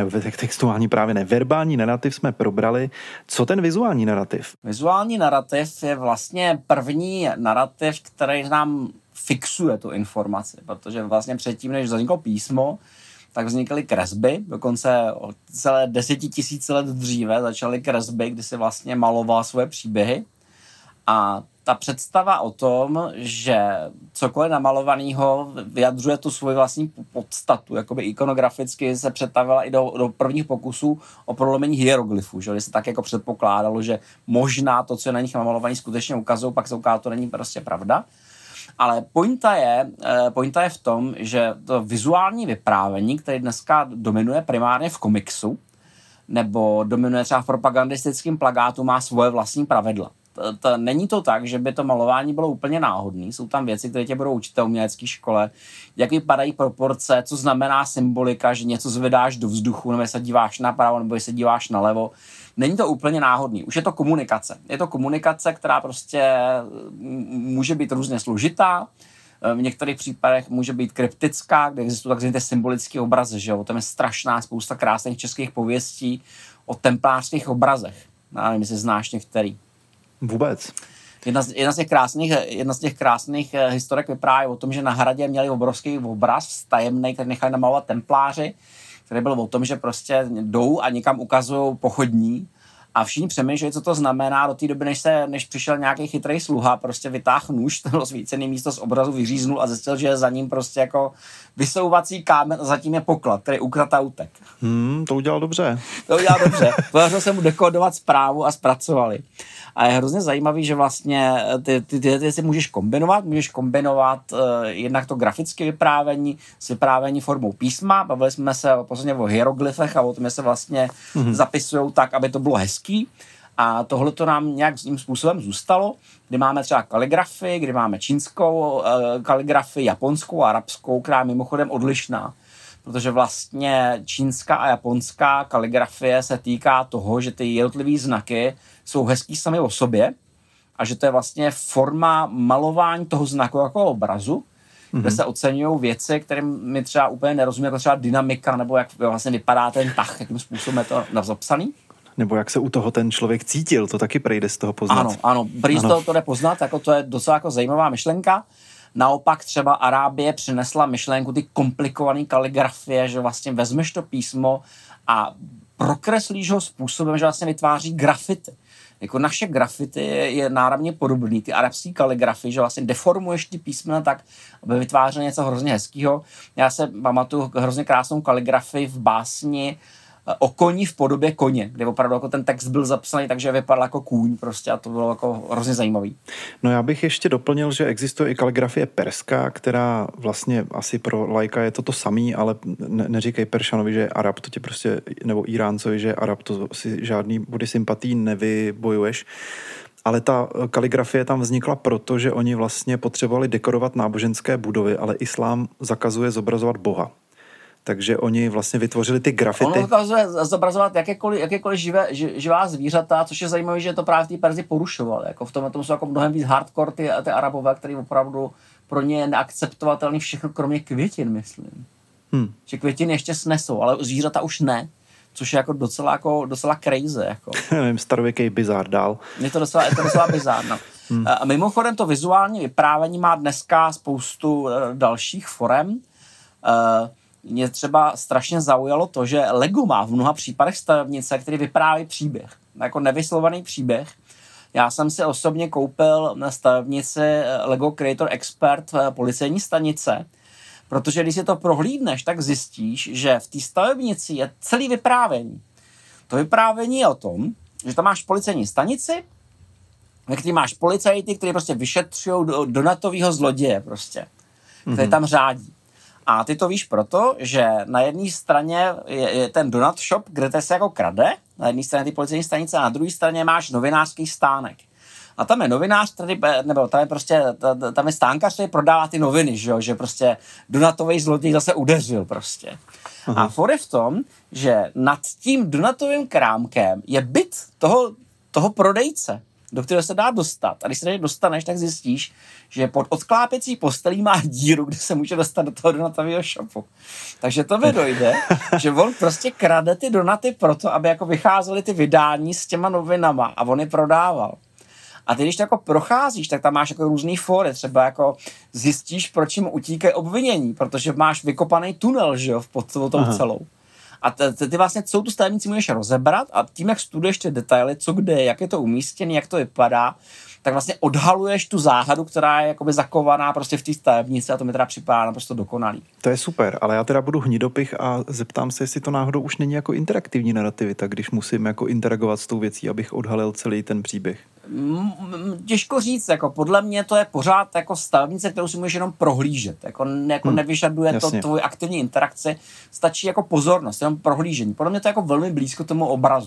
verbální narrativ jsme probrali. Co ten vizuální narrativ? Vizuální narrativ je vlastně první narrativ, který nám fixuje tu informaci, protože vlastně předtím, než vzniklo písmo, tak vznikaly kresby, dokonce od celé 10 000 let dříve začaly kresby, kdy si vlastně maloval svoje příběhy. A ta představa o tom, že cokoliv namalovaného vyjadřuje tu svoji vlastní podstatu, jakoby ikonograficky se přetavila i do prvních pokusů o prolomení hieroglyfů, že se tak jako předpokládalo, že možná to, co je na nich namalované, skutečně ukazují, pak se ukáže, to není prostě pravda. Ale pointa je v tom, že to vizuální vyprávění, které dneska dominuje primárně v komiksu, nebo dominuje třeba v propagandistickém plakátu, má svoje vlastní pravidla. Není to tak, že by to malování bylo úplně náhodný. Jsou tam věci, které tě budou učit v umělecké škole, jak vypadají proporce, co znamená symbolika, že něco zvedáš do vzduchu, nebo se díváš napravo, nebo se díváš nalevo. Není to úplně náhodný. Už je to komunikace. Je to komunikace, která prostě může být různě složitá. V některých případech může být kryptická, kde existují takzvané symbolické obrazy. Že jo? Tam je strašná spousta krásných českých pověstí o templářských obrazech. Já nevím, jestli znáš některý. Vůbec. Jedna z těch krásných historek vypráví o tom, že na hradě měli obrovský obraz tajemný, který nechali namalovat templáři, který byl o tom, že prostě jdou a někam ukazují pochodní a všichni přemýšlejí, co to znamená do té doby, než přišel nějaký chytrý sluha, prostě vytáhl nůž, to rozsvícený místo z obrazu vyříznul a zjistil, že je za ním prostě jako vysouvací kámen a zatím je poklad, který ukradl a utek. To udělal dobře. Podařilo se mu dekodovat zprávu a zpracovali. A je hrozně zajímavý, že vlastně ty si můžeš kombinovat jednak to grafické vyprávění s vyprávění formou písma. Bavili jsme se posledně o hieroglyfech a o tom, že se vlastně zapisují tak, aby to bylo hezký. A tohle to nám nějak tím způsobem zůstalo, kdy máme třeba kaligrafii, kdy máme čínskou kaligrafii, japonskou a arabskou, která je mimochodem odlišná. Protože vlastně čínská a japonská kaligrafie se týká toho, že ty jednotlivé znaky jsou hezký sami o sobě a že to je vlastně forma malování toho znaku jako obrazu, kde se oceňují věci, kterým my třeba úplně nerozumíme, jako třeba dynamika, nebo jak vlastně vypadá ten tah, jakým způsobem je to zapsaný. Nebo jak se u toho ten člověk cítil, to taky prejde z toho poznat. Ano, prý z toho to jde poznat, jako to je docela jako zajímavá myšlenka. Naopak třeba Arábie přinesla myšlenku ty komplikované kaligrafie, že vlastně vezmeš to písmo a prokreslíš ho způsobem, že vlastně vytváří grafity. Jako naše grafity je náramně podobný, ty arabské kaligrafie, že vlastně deformuješ ty písmena tak, aby vytvářel něco hrozně hezkýho. Já se pamatuju hrozně krásnou kaligrafii v básni o koni v podobě koně, kde opravdu jako ten text byl zapsaný, takže vypadal jako kůň prostě a to bylo jako hrozně zajímavý. No já bych ještě doplnil, že existuje i kaligrafie perská, která vlastně asi pro laika je to samý, ale neříkej Peršanovi, že je Arab, to tě prostě, nebo Iráncovi, že je Arab, to si žádný body sympatí nevybojuješ. Ale ta kaligrafie tam vznikla proto, že oni vlastně potřebovali dekorovat náboženské budovy, ale islám zakazuje zobrazovat Boha. Takže oni vlastně vytvořili ty grafity. Ono ukazuje zobrazovat jakékoliv živá zvířata, což je zajímavé, že to právě v té Perzi porušovali. Jako v tom jsou jako mnohem víc hardcore ty Arabové, který opravdu pro ně je neakceptovatelný všechno, kromě květin, myslím. Že květiny ještě snesou, ale zvířata už ne. Což je jako docela crazy. Jako. Nevím, starověký bizár dál. Je to docela bizár, no. A mimochodem to vizuální vyprávění má dneska spoustu dalších forem. Mě třeba strašně zaujalo to, že Lego má v mnoha případech stavebnice, který vypráví příběh. Jako nevyslovaný příběh. Já jsem si osobně koupil na stavebnici Lego Creator Expert policejní stanice, protože když si to prohlídneš, tak zjistíš, že v té stavebnici je celý vyprávění. To vyprávění je o tom, že tam máš policejní stanici, ve které máš policajty, kteří prostě vyšetřují donatového zloděje prostě, který tam řádí. A ty to víš proto, že na jedné straně je ten donut shop, kde se jako krade, na jedné straně ty policejní stanice a na druhé straně máš novinářský stánek. A tam je novinář, nebo tam je prostě, tam je stánkař, který prodává ty noviny, že prostě donatový zloděj zase udeřil prostě. Aha. A for je v tom, že nad tím donatovým krámkem je byt toho prodejce, do kterého se dá dostat. A když se tady dostaneš, tak zjistíš, že pod odklápěcí postelí má díru, kde se může dostat do toho donatového shopu. Takže to dojde, že on prostě krade ty donaty proto, aby jako vycházely ty vydání s těma novinama a on je prodával. A ty, když to jako procházíš, tak tam máš jako různý fóry, třeba jako zjistíš, proč jim utíkají obvinění, protože máš vykopaný tunel, že jo, pod tou celou. A ty vlastně celou tu stavebnici můžeš rozebrat a tím, jak studuješ ty detaily, co kde je, jak je to umístěné, jak to vypadá, tak vlastně odhaluješ tu záhadu, která je jakoby zakovaná prostě v té stavebnici a to mi teda připadá naprosto dokonalý. To je super, ale já teda budu hnidopich a zeptám se, jestli to náhodou už není jako interaktivní narrativita, když musím jako interagovat s tou věcí, abych odhalil celý ten příběh. Těžko říct, jako podle mě to je pořád jako stavebnice, kterou si můžeš jenom prohlížet, jako nevyžaduje to tvoji aktivní interakci, stačí jako pozornost, jenom prohlížení. Podle mě to je jako velmi blízko tomu obrazu.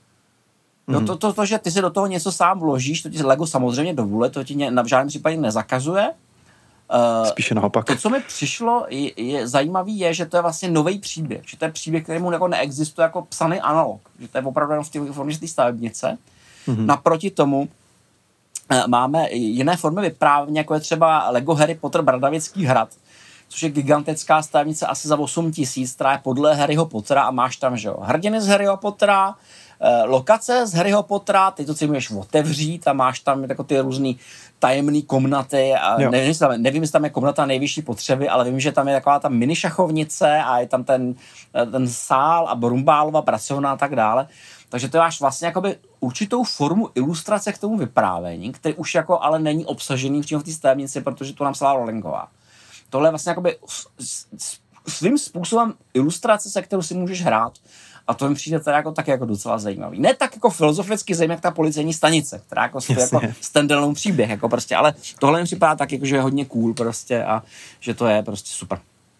Jo, to, že ty si do toho něco sám vložíš, to ti Lego samozřejmě dovoluje, to ti v žádném případě nezakazuje. Spíše naopak. To, co mi přišlo, je zajímavý, je, že to je vlastně nový příběh, že to je příběh, kterému jako neexistuje jako psaný analog, že to je opravdu jenom v té formě té stavebnice. Naproti tomu máme jiné formy vyprávění, jako je třeba Lego Harry Potter Bradavický hrad, což je gigantická stavebnice asi za 8 000, která je podle Harryho Pottera a máš tam, že jo, hrdiny z Harryho Pottera, lokace z Harryho Pottera, ty to si můžeš otevřít a máš tam jako ty různý tajemný komnaty a nevím, jestli tam je komnata nejvyšší potřeby, ale vím, že tam je taková ta mini šachovnice a je tam ten sál a Brumbálova pracovna a tak dále. Takže to máš vlastně jakoby určitou formu ilustrace k tomu vyprávění, který už jako ale není obsažený přímo v té stavebnici, protože to napsala Rowlingová. Tohle je vlastně jakoby svým způsobem ilustrace, se kterou si můžeš hrát. A to mi přijde teda jako taky jako docela zajímavý. Ne tak jako filozoficky zajímavý, jak ta policejní stanice, která jako standalone příběh, jako prostě, ale tohle mi připadá tak, jako, že je hodně cool prostě a že to je prostě super.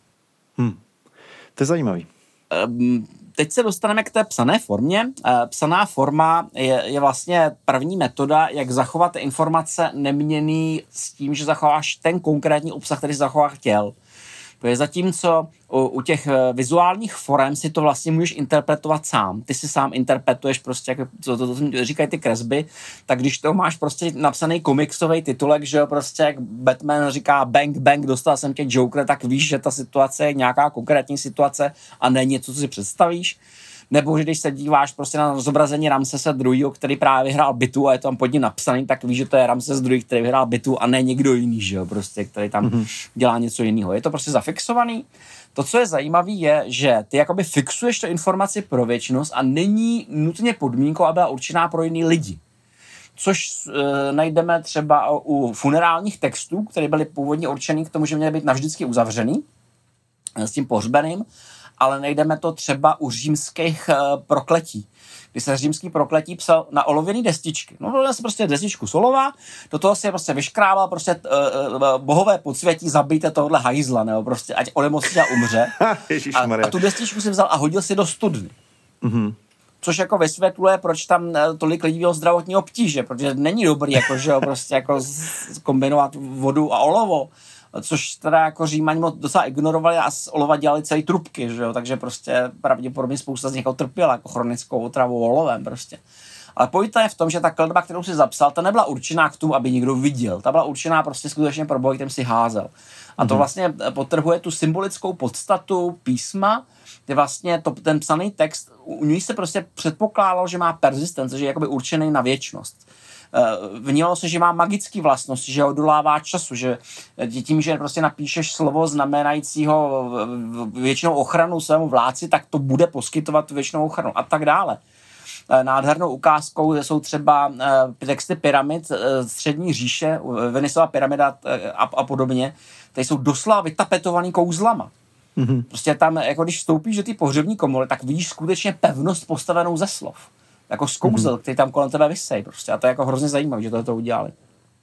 To je zajímavý. Teď se dostaneme k té psané formě. Psaná forma je vlastně první metoda, jak zachovat informace neměnný s tím, že zachováš ten konkrétní obsah, který jsi zachovat chtěl. Protože zatímco u těch vizuálních forem si to vlastně můžeš interpretovat sám. Ty si sám interpretuješ prostě, jak to říkají ty kresby, tak když to máš prostě napsaný komiksový titulek, že jo, prostě jak Batman říká bang, bang, dostal jsem tě Joker, tak víš, že ta situace je nějaká konkrétní situace a ne něco, co si představíš. Nebo že když se díváš prostě na zobrazení Ramsese II., který právě vyhrál bitvu a je tam pod ním napsaný, tak víš, že to je Ramses II., který vyhrál bitvu a ne někdo jiný, že jo, prostě, který tam dělá něco jiného. Je to prostě zafixovaný. To, co je zajímavé, je, že ty jakoby fixuješ tu informaci pro věčnost a není nutně podmínkou, aby byla určená pro jiný lidi. Což najdeme třeba u funerálních textů, které byly původně určený k tomu, že měly být navždycky uzavřený s tím pohřbeným, ale najdeme to třeba u římských prokletí. Kdy se římský prokletí psal na olověný destičky. No, to se prostě destičku z olova, do toho si prostě vyškrábal prostě bohové podsvětí, zabijte tohle hajzla, nebo prostě ať onemocní a umře. A tu destičku si vzal a hodil si do studny. Mm-hmm. Což jako vysvětluje, proč tam tolik lidí bylo zdravotní obtíže, protože není dobrý jako, že jo, prostě jako kombinovat vodu a olovo. Což teda jako Římani docela ignorovali a z olova dělali celý trubky, že jo, takže prostě pravděpodobně spousta z nich trpěla jako chronickou otravou olovem prostě. Ale pointa je v tom, že ta kletba, kterou si zapsal, ta nebyla určená k tomu, aby někdo viděl. Ta byla určená prostě skutečně pro boj, kterým si házel. A to vlastně podtrhuje tu symbolickou podstatu písma, kde vlastně ten psaný text, u něj se prostě předpokládalo, že má persistence, že je jakoby určený na věčnost. Vnímalo se, že má magické vlastnosti, že odolává času, že tím, že prostě napíšeš slovo znamenajícího věčnou ochranu svému vládci, tak to bude poskytovat věčnou ochranu a tak dále. Nádhernou ukázkou jsou třeba texty pyramid střední říše, Venisova pyramida a podobně, které jsou doslova vytapetovaný kouzlama. Mm-hmm. Prostě tam, jako když vstoupíš do té pohřební komory, tak vidíš skutečně pevnost postavenou ze slov. Jako z kouzel, který tam kolem tebe visej prostě. A to je jako hrozně zajímavé, že to udělali.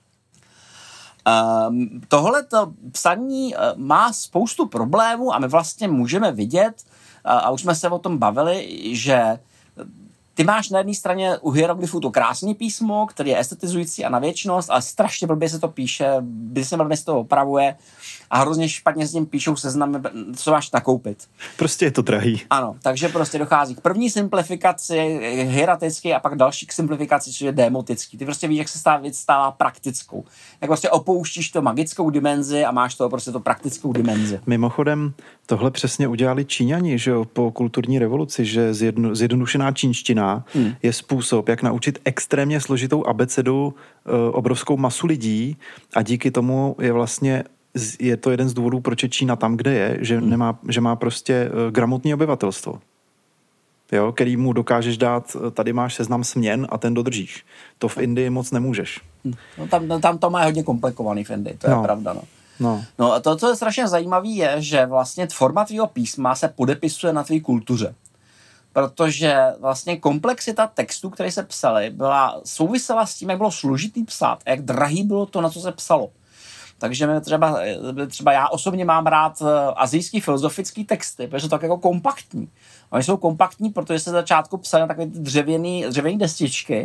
Tohleto psaní má spoustu problémů a my vlastně můžeme vidět, a už jsme se o tom bavili, že ty máš na jedné straně u hieroglyfů to krásné písmo, který je estetizující a na věčnost, ale strašně blbě se to píše, blbě se to opravuje a hrozně špatně s tím píšou seznamy, co máš nakoupit. Prostě je to drahý. Ano, takže prostě dochází k první simplifikaci, hieratický a pak další k simplifikaci, což je demotický. Ty prostě víš, jak se věc stává praktickou. Jak prostě opouštíš to magickou dimenzi a máš to prostě to praktickou dimenzi. Mimochodem, tohle přesně udělali Číňani, že jo, po kulturní revoluci, že zjednodušená čínština je způsob, jak naučit extrémně složitou abecedu obrovskou masu lidí a díky tomu je to jeden z důvodů, proč je Čína tam, kde je, že má prostě gramotné obyvatelstvo. Jo, který mu dokážeš dát, tady máš seznam směn a ten dodržíš. To v Indii moc nemůžeš. No tam to má hodně komplikovaný v Indii, to je pravda, No a to, co je strašně zajímavé, je, že vlastně forma tvýho písma se podepisuje na tvý kultuře. Protože vlastně komplexita textů, které se psaly, souvisela s tím, jak bylo složitý psát a jak drahý bylo to, na co se psalo. Takže třeba já osobně mám rád asijský filozofický texty, protože jsou tak jako kompaktní. Oni jsou kompaktní, protože se začátku psali na takové dřevěný destičky.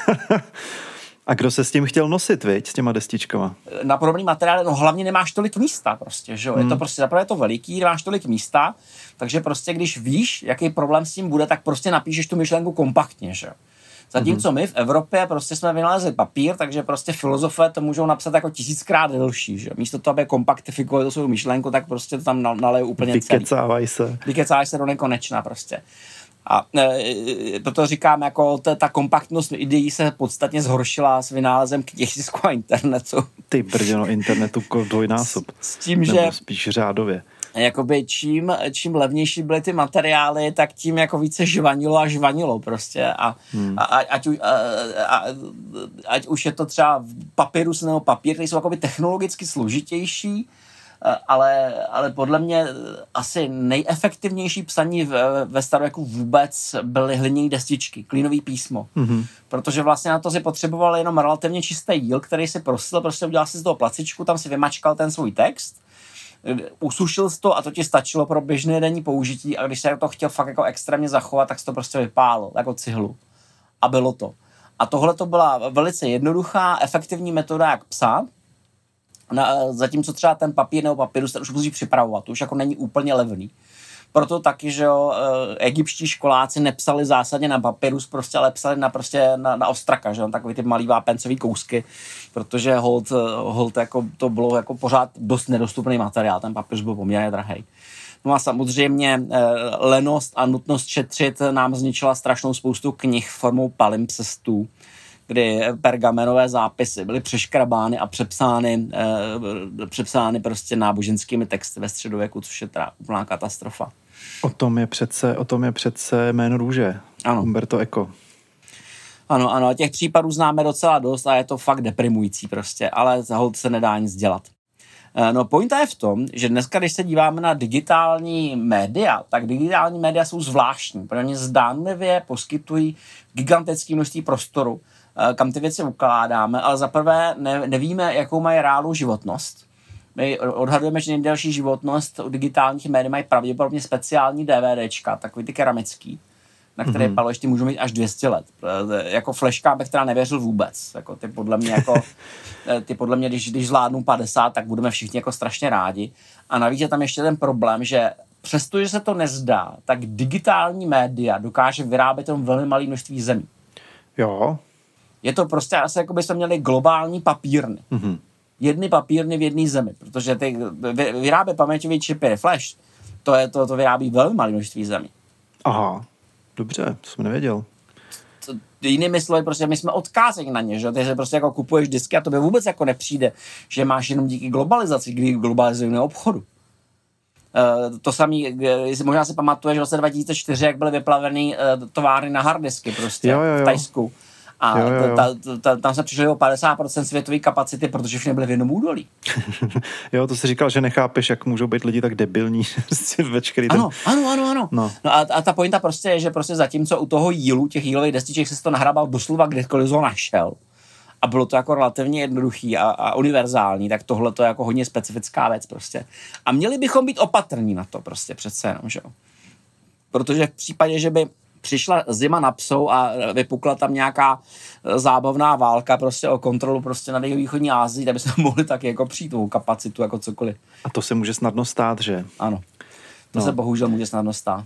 A kdo se s tím chtěl nosit, viď, s těma destičkama? Na podobný materiál, no hlavně nemáš tolik místa prostě, že jo. Je to prostě, zaprvé je to veliký, nemáš tolik místa, takže prostě když víš, jaký problém s tím bude, tak prostě napíšeš tu myšlenku kompaktně, že jo. Zatímco my v Evropě prostě jsme vynalezli papír, takže prostě filozofové to můžou napsat jako 1000krát delší, že? Místo toho, aby kompaktifikovali to svou myšlenku, tak prostě to tam nalejou úplně celý. Vykecávají se do nekonečna prostě. A proto říkám, jako ta kompaktnost ideí se podstatně zhoršila s vynálezem knižtisku a internetu. Ty brděno, internetu dvojnásob. S tím, nebo že spíš řádově. Jakoby čím levnější byly ty materiály, tak tím jako více žvanilo prostě ať už je to třeba papyrus nebo papír, který jsou jakoby technologicky složitější, ale podle mě asi nejefektivnější psaní ve starověku vůbec byly hliněné destičky, klínový písmo. Mm-hmm. Protože vlastně na to si potřeboval jenom relativně čistý jíl, který si prosil, prostě udělal si z toho placičku, tam si vymačkal ten svůj text, usušil jsi to a to ti stačilo pro běžné denní použití a když se to chtěl fakt jako extrémně zachovat, tak se to prostě vypálilo jako cihlu. A bylo to. A tohle to byla velice jednoduchá, efektivní metoda, jak psát. Zatímco třeba ten papír nebo papírus se už musí připravovat, to už jako není úplně levný. Proto taky, že jo, egyptští školáci nepsali zásadně na papírus, prostě, ale psali na ostraka, že jo, takový ty malý vápencový kousky, protože hold jako, to bylo jako pořád dost nedostupný materiál, ten papírus byl poměrně drahej. No a samozřejmě lenost a nutnost šetřit nám zničila strašnou spoustu knih formou palimpsestů, kdy pergamenové zápisy byly přeškrabány a přepsány prostě náboženskými texty ve středověku, což je teda úplná katastrofa. O tom je přece Jméno růže. Ano. Umberto Eco. Ano, a těch případů známe docela dost a je to fakt deprimující prostě, ale za holt se nedá nic dělat. No pointa je v tom, že dneska, když se díváme na digitální média, tak digitální média jsou zvláštní, protože oni zdánlivě poskytují gigantické množství prostoru, kam ty věci ukládáme, ale zaprvé nevíme, jakou mají reálnou životnost. My odhadujeme, že nejdelší životnost u digitálních médií mají pravděpodobně speciální DVDčka, takový ty keramický, na které paložky můžou mít až 200 let. Jako fleška bych teda nevěřil vůbec. Jako ty podle mě, když zvládnou 50, tak budeme všichni jako strašně rádi. A navíc je tam ještě ten problém, že přestože se to nezdá, tak digitální média dokáže vyrábět jenom velmi malé množství zemí. Jo. Je to prostě asi jako by jsme měli globální papírny. Jedny papírny v jedné zemi, protože ty vyrábě paměťový čipy flash, to vyrábí velmi malé množství zemí. Aha, dobře, to jsem nevěděl. Jinými slovy, prostě my jsme odkázaní na ně, že? Ty prostě jako kupuješ disky a to by vůbec jako nepřijde, že máš jenom díky globalizaci, kdy globalizujeme obchodu. To samý, možná si pamatuješ v roce 2004, jak byly vyplavený továrny na harddisky prostě v Tajsku. A tam se přišli o 50% světové kapacity, protože všichni byli v jednom údolí. Jo, to jsi říkal, že nechápeš, jak můžou být lidi tak debilní. Večkerý ten... Ano. No a ta pointa prostě je, že prostě zatímco u toho jílu, těch jílových destiček se to nahrabal doslova kdekoliv ho našel. A bylo to jako relativně jednoduchý a univerzální, tak tohle to je jako hodně specifická věc prostě. A měli bychom být opatrní na to prostě přece jenom, že jo. Protože v případě, že by přišla zima na psou a vypukla tam nějaká zábavná válka prostě o kontrolu prostě nad východní Asii, tak by se mohli taky jako přijít tu kapacitu jako cokoliv. A to se může snadno stát, že? Ano. To se bohužel může snadno stát.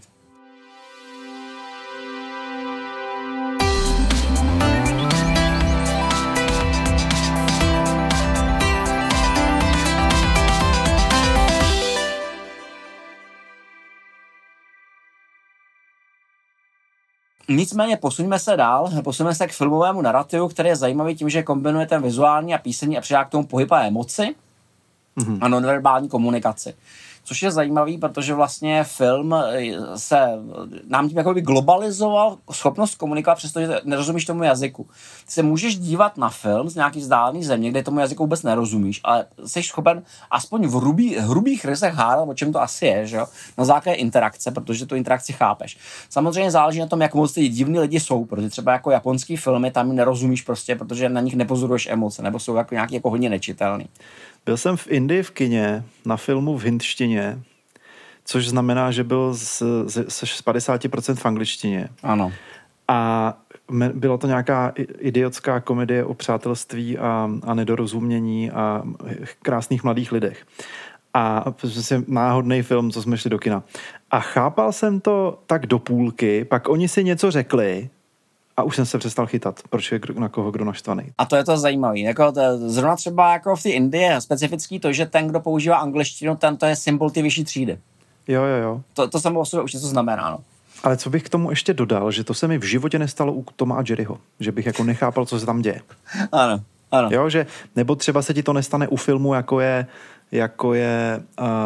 Nicméně posuňme se dál, posuneme se k filmovému narrativu, který je zajímavý tím, že kombinuje ten vizuální a písemní a přidá k tomu pohyb a emoci a nonverbální komunikaci. Což je zajímavý, protože vlastně film se nám tím jakoby globalizoval schopnost komunikovat, přestože nerozumíš tomu jazyku. Ty se můžeš dívat na film z nějaký vzdálený země, kde tomu jazyku vůbec nerozumíš, ale jsi schopen aspoň v hrubých rysech hádat, o čem to asi je, že jo? Na základě interakce, protože tu interakci chápeš. Samozřejmě záleží na tom, jak moc ty divní lidi jsou, protože třeba jako japonský filmy tam nerozumíš prostě, protože na nich nepozoruješ emoce, nebo jsou jako nějaký jako hodně nečitelný. Byl jsem v Indii v kině na filmu v hindštině, což znamená, že byl z 50% v angličtině. Ano. A byla to nějaká idiotská komedie o přátelství a nedorozumění a krásných mladých lidech. A náhodný film, co jsme šli do kina. A chápal jsem to tak do půlky, pak oni si něco řekli a už jsem se přestal chytat, proč je na koho kdo naštvaný. A to je to zajímavé. Jako zrovna třeba jako v té Indii je specifický to, že ten, kdo používá angličtinu, ten to je symbol ty vyšší třídy. Jo. To samo o sobě už něco znamená, no. Ale co bych k tomu ještě dodal, že to se mi v životě nestalo u Toma a Jerryho, že bych jako nechápal, co se tam děje. Ano. Jo, že nebo třeba se ti to nestane u filmu, jako je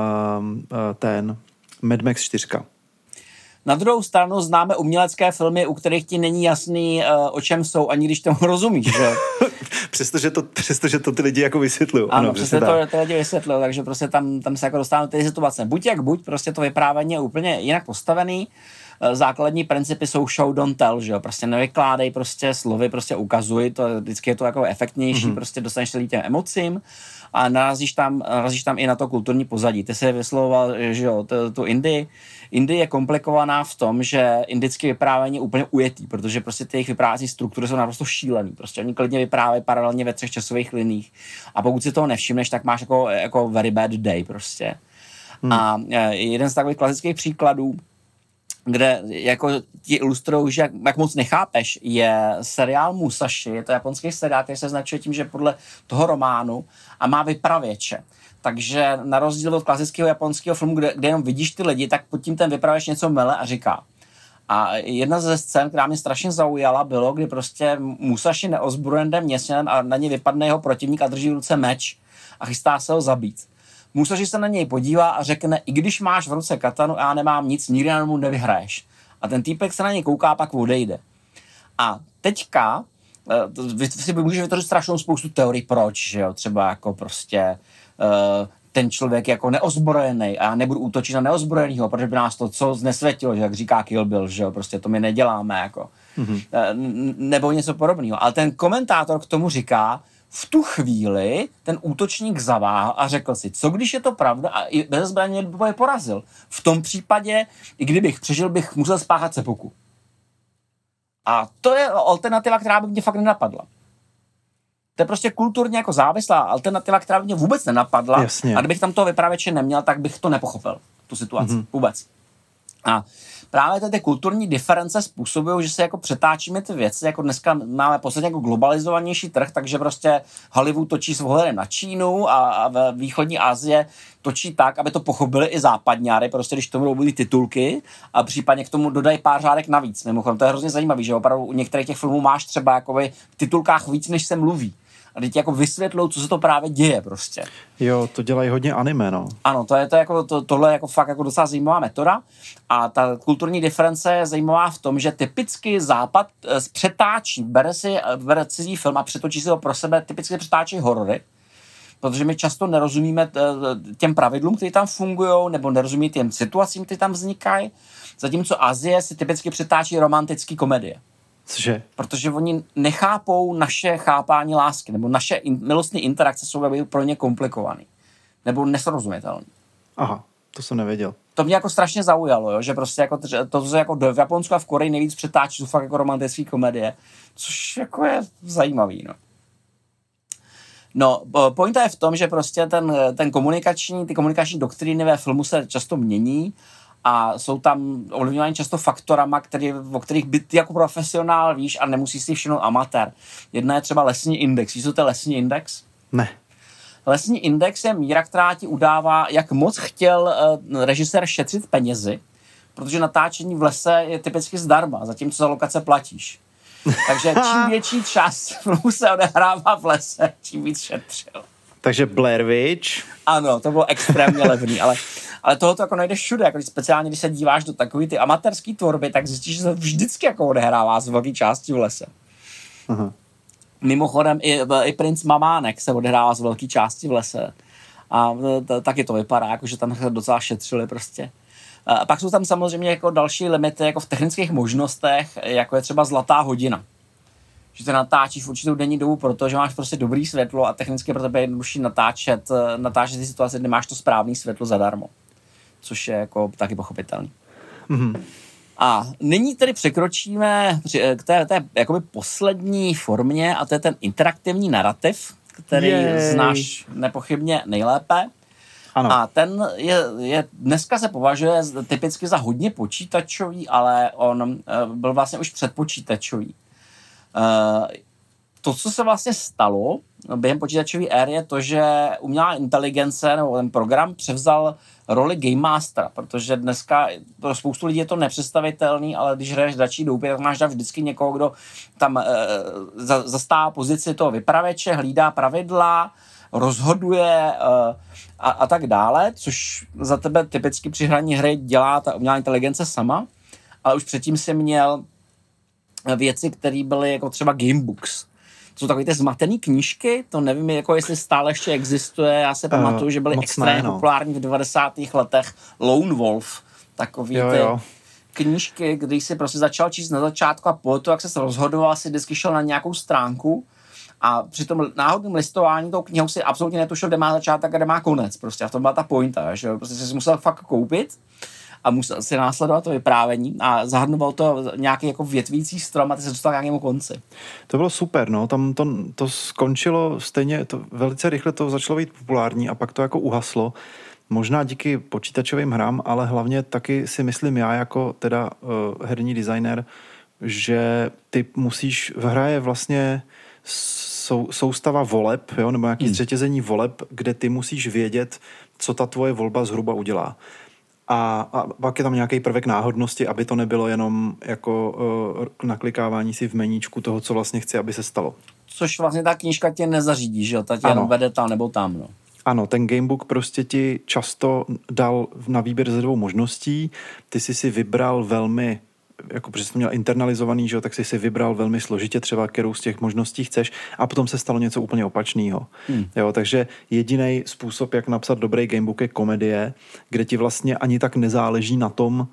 ten Mad Max 4. Na druhou stranu známe umělecké filmy, u kterých ti není jasný, o čem jsou, ani když tomu rozumíš, že? přestože to ty lidi jako vysvětlují. Ano, přesně to ty lidi vysvětlují, takže prostě tam se jako dostáváme ty situace. Buď, prostě to vyprávění je úplně jinak postavený, základní principy jsou show, don't tell, že jo, prostě nevykládej prostě slovy, prostě ukazuj, to vždycky je to jako efektnější, prostě dostaneš se těm emocím a narazíš tam i na to kulturní pozadí. Ty jsi vyslovoval, že jo, tu Indii. Indie je komplikovaná v tom, že indické vyprávění je úplně ujetý, protože prostě ty jejich vyprávěcí struktury jsou naprosto šílený. Prostě oni klidně vyprávějí paralelně ve 3 časových liních. A pokud si toho nevšimneš, tak máš jako very bad day prostě. A jeden z takových klasických příkladů, kde jako ti ilustrují, že jak moc nechápeš, je seriál Musashi. Je to japonský seriál, který se značuje tím, že podle toho románu a má vypravěče. Takže na rozdíl od klasického japonského filmu, kde jenom vidíš ty lidi, tak pod tím ten vypravěč něco mele a říká. A jedna ze scén, která mě strašně zaujala, bylo, kdy prostě Musashi neozbrojen jde městem a na něj vypadne jeho protivník a drží v ruce meč a chystá se ho zabít. Musashi se na něj podívá a řekne, i když máš v ruce katanu a já nemám nic, nikdy na mu nevyhraješ. A ten týpek se na něj kouká a pak odejde. A teďka si můžeš vytvořit strašnou spoustu teorií, proč, že jo, třeba jako prostě ten člověk jako neozbrojený a já nebudu útočit na neozbrojenýho, protože by nás to co znesvětilo, že jak říká Kill Bill, že jo, prostě to my neděláme jako. Nebo něco podobného. Ale ten komentátor k tomu říká, v tu chvíli ten útočník zaváhal a řekl si, co když je to pravda a i bez zbraně by je porazil. V tom případě, i kdybych přežil, bych musel spáchat seppuku. A to je alternativa, která by mě fakt nenapadla. To je prostě kulturně jako závislá alternativa, která by mě vůbec nenapadla. Jasně. A kdybych tam toho vypravěče neměl, tak bych to nepochopil, tu situaci. Vůbec. A právě ty kulturní diference způsobují, že se jako přetáčíme ty věci, jako dneska máme v podstatě jako globalizovanější trh, takže prostě Hollywood točí s ohledem na Čínu a ve východní Asie točí tak, aby to pochopili i západňáry, prostě když tomu budou titulky a případně k tomu dodají pár řádek navíc. Mimochodem, to je hrozně zajímavý, že opravdu u některých těch filmů máš třeba jakoby v titulkách víc, než se mluví. A teď jako vysvětlou, co se to právě děje prostě. Jo, to dělají hodně anime, no. Ano, tohle je jako fakt jako docela zajímavá metoda a ta kulturní diference je zajímavá v tom, že typicky Západ bere cizí film a přetočí si ho pro sebe, typicky přetáčí horory, protože my často nerozumíme těm pravidlům, které tam fungují, nebo nerozumí těm situacím, které tam vznikají, zatímco Asie si typicky přetáčí romantické komedie. Cože? Protože oni nechápou naše chápání lásky, nebo naše milostné interakce jsou pro ně komplikované, nebo nesrozumitelné. Aha, to jsem nevěděl. To mě jako strašně zaujalo, jo? Že prostě jako to, co jako v Japonsku a v Koreji nejvíc přetáčí, jsou fakt jako romantické komedie, což jako je zajímavý, no. No, pointa je v tom, že prostě ty komunikační doktríny ve filmu se často mění a jsou tam ovlivňovány často faktorama, o kterých by ty jako profesionál víš a nemusíš si všimnout amatér. Jedna je třeba lesní index. Víš, co to je lesní index? Ne. Lesní index je míra, která ti udává, jak moc chtěl režisér šetřit penězi, protože natáčení v lese je typicky zdarma, zatímco za lokace platíš. Takže čím větší čas se odehrává v lese, tím víc šetřil. Takže Blair Witch. Ano, to bylo extrémně levný, ale tohoto jako najdeš všude, jako speciálně když se díváš do takové ty amatérské tvorby, tak zjistíš, že se vždycky jako odehrává z velké části v lese. Aha. Mimochodem i Princ Mamánek se odehrává z velké části v lese. A taky to vypadá, jako že tam docela šetřili prostě. A pak jsou tam samozřejmě jako další limity jako v technických možnostech, jako je třeba zlatá hodina. Že to natáčíš v určitou denní dobu, protože máš prostě dobrý světlo a technicky pro tebe je jednodušší natáčet ty situace, kde máš to správné světlo zadarmo. Což je jako taky pochopitelný. Mm-hmm. A nyní tedy překročíme k té jakoby poslední formě a to je ten interaktivní narrativ, který znáš nepochybně nejlépe. Ano. A ten je dneska se považuje typicky za hodně počítačový, ale on byl vlastně už předpočítačový. To, co se vlastně stalo během počítačové éry, je to, že umělá inteligence nebo ten program převzal roli Game Mastera, protože dneska pro spoustu lidí je to nepředstavitelný, ale když hraješ dračí doupě, tak máš tam vždycky někoho, kdo tam zastává pozici toho vypravěče, hlídá pravidla, rozhoduje a tak dále, což za tebe typicky při hraní hry dělá ta umělá inteligence sama, ale už předtím si měl věci, které byly jako třeba gamebooks. To jsou takové ty zmatené knížky, to nevím, jako jestli stále ještě existuje, já se pamatuju, že byly extrémně populární v 90. letech Lone Wolf, takový knížky, když si prostě začal číst na začátku a po to, jak se rozhodoval, si vždycky šel na nějakou stránku a při tom náhodném listování tou knihou si absolutně netušil, kde má začátek a kde má konec. Prostě a v tom byla ta pointa, že prostě si musel fakt koupit a musel si následovat to vyprávění a zahrnoval to nějaký jako větvící strom a ty se dostal k nějakému konci. To bylo super, no, tam to skončilo stejně, to velice rychle to začalo být populární a pak to jako uhaslo. Možná díky počítačovým hrám, ale hlavně taky si myslím já jako teda herní designer, že ty musíš, v hře je vlastně soustava voleb, jo, nebo nějaký zřetězení voleb, kde ty musíš vědět, co ta tvoje volba zhruba udělá. A pak je tam nějaký prvek náhodnosti, aby to nebylo jenom jako naklikávání si v meníčku toho, co vlastně chci, aby se stalo. Což vlastně ta knížka tě nezařídí, že jo? Ta tě jenom vede tam nebo tam, no. Ano, ten gamebook prostě ti často dal na výběr ze 2 možností. Ty jsi vybral velmi, jako protože jsi to měl internalizovaný, že jo, tak jsi si vybral velmi složitě třeba, kterou z těch možností chceš a potom se stalo něco úplně opačného. Jo, takže jediný způsob, jak napsat dobrý gamebook je komedie, kde ti vlastně ani tak nezáleží na tom,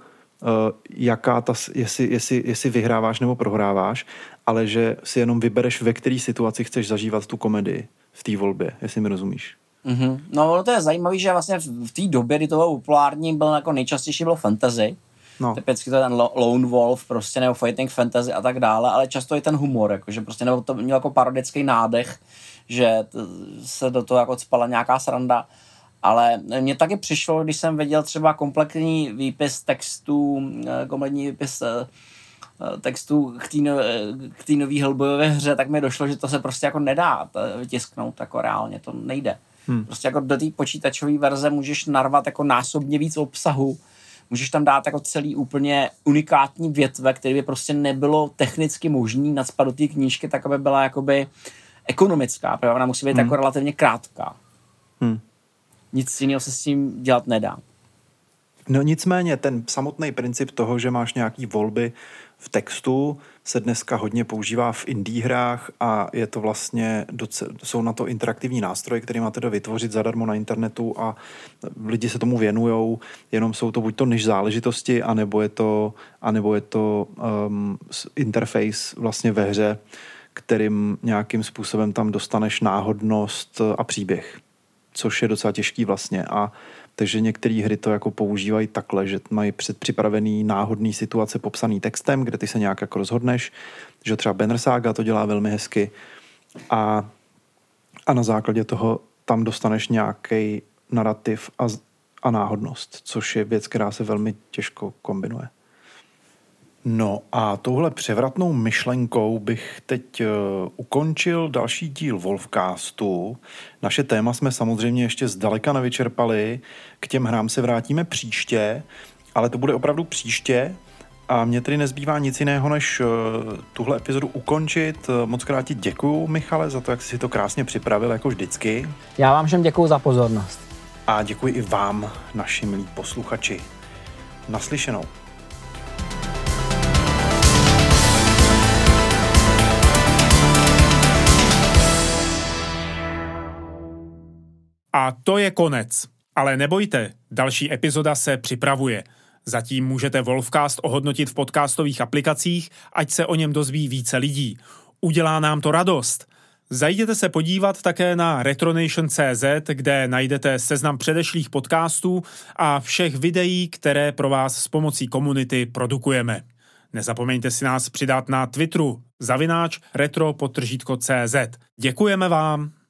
jestli vyhráváš nebo prohráváš, ale že si jenom vybereš, ve které situaci chceš zažívat tu komedii v té volbě, jestli mi rozumíš. Mm-hmm. No to je zajímavé, že vlastně v té době, kdy to bylo populární, byl jako nejčastější bylo fantasy. No. Typicky to je ten Lone Wolf, prostě nebo fighting fantasy a tak dále, ale často i ten humor, jakože prostě nebo to měl jako parodický nádech, že se do toho jako cpala nějaká sranda. Ale mně taky přišlo, když jsem viděl třeba kompletní výpis textů, kompletní výpis textů k té nový Hellboyové hře, tak mi došlo, že to se prostě jako nedá vytisknout, jako reálně to nejde. Prostě jako do té počítačové verze můžeš narvat jako násobně víc obsahu, můžeš tam dát jako celý úplně unikátní větve, který by prostě nebylo technicky možný nacpat do té knížky, tak aby byla jakoby ekonomická, protože ona musí být jako relativně krátká. Nic jiného se s tím dělat nedá. No nicméně ten samotný princip toho, že máš nějaký volby v textu, se dneska hodně používá v indie hrách a je to vlastně, jsou na to interaktivní nástroje, které máte vytvořit zadarmo na internetu a lidi se tomu věnujou, jenom jsou to buď to niž záležitosti, anebo je to interface vlastně ve hře, kterým nějakým způsobem tam dostaneš náhodnost a příběh, což je docela těžký vlastně a takže některé hry to jako používají takhle, že mají předpřipravený náhodný situace popsaný textem, kde ty se nějak jako rozhodneš, že třeba Banner Saga to dělá velmi hezky a na základě toho tam dostaneš nějaký narrativ a náhodnost, což je věc, která se velmi těžko kombinuje. No a touhle převratnou myšlenkou bych teď ukončil další díl Wolfcastu. Naše téma jsme samozřejmě ještě zdaleka nevyčerpali, k těm hrám se vrátíme příště, ale to bude opravdu příště a mně tedy nezbývá nic jiného, než tuhle epizodu ukončit. Moc krát ti děkuju, Michale, za to, jak jsi si to krásně připravil, jako vždycky. Já vám všem děkuju za pozornost. A děkuji i vám, naši milí posluchači. Naslyšenou. A to je konec. Ale nebojte, další epizoda se připravuje. Zatím můžete Wolfcast ohodnotit v podcastových aplikacích, ať se o něm dozví více lidí. Udělá nám to radost. Zajděte se podívat také na retronation.cz, kde najdete seznam předešlých podcastů a všech videí, které pro vás s pomocí komunity produkujeme. Nezapomeňte si nás přidat na Twitteru /retro_cz. Děkujeme vám.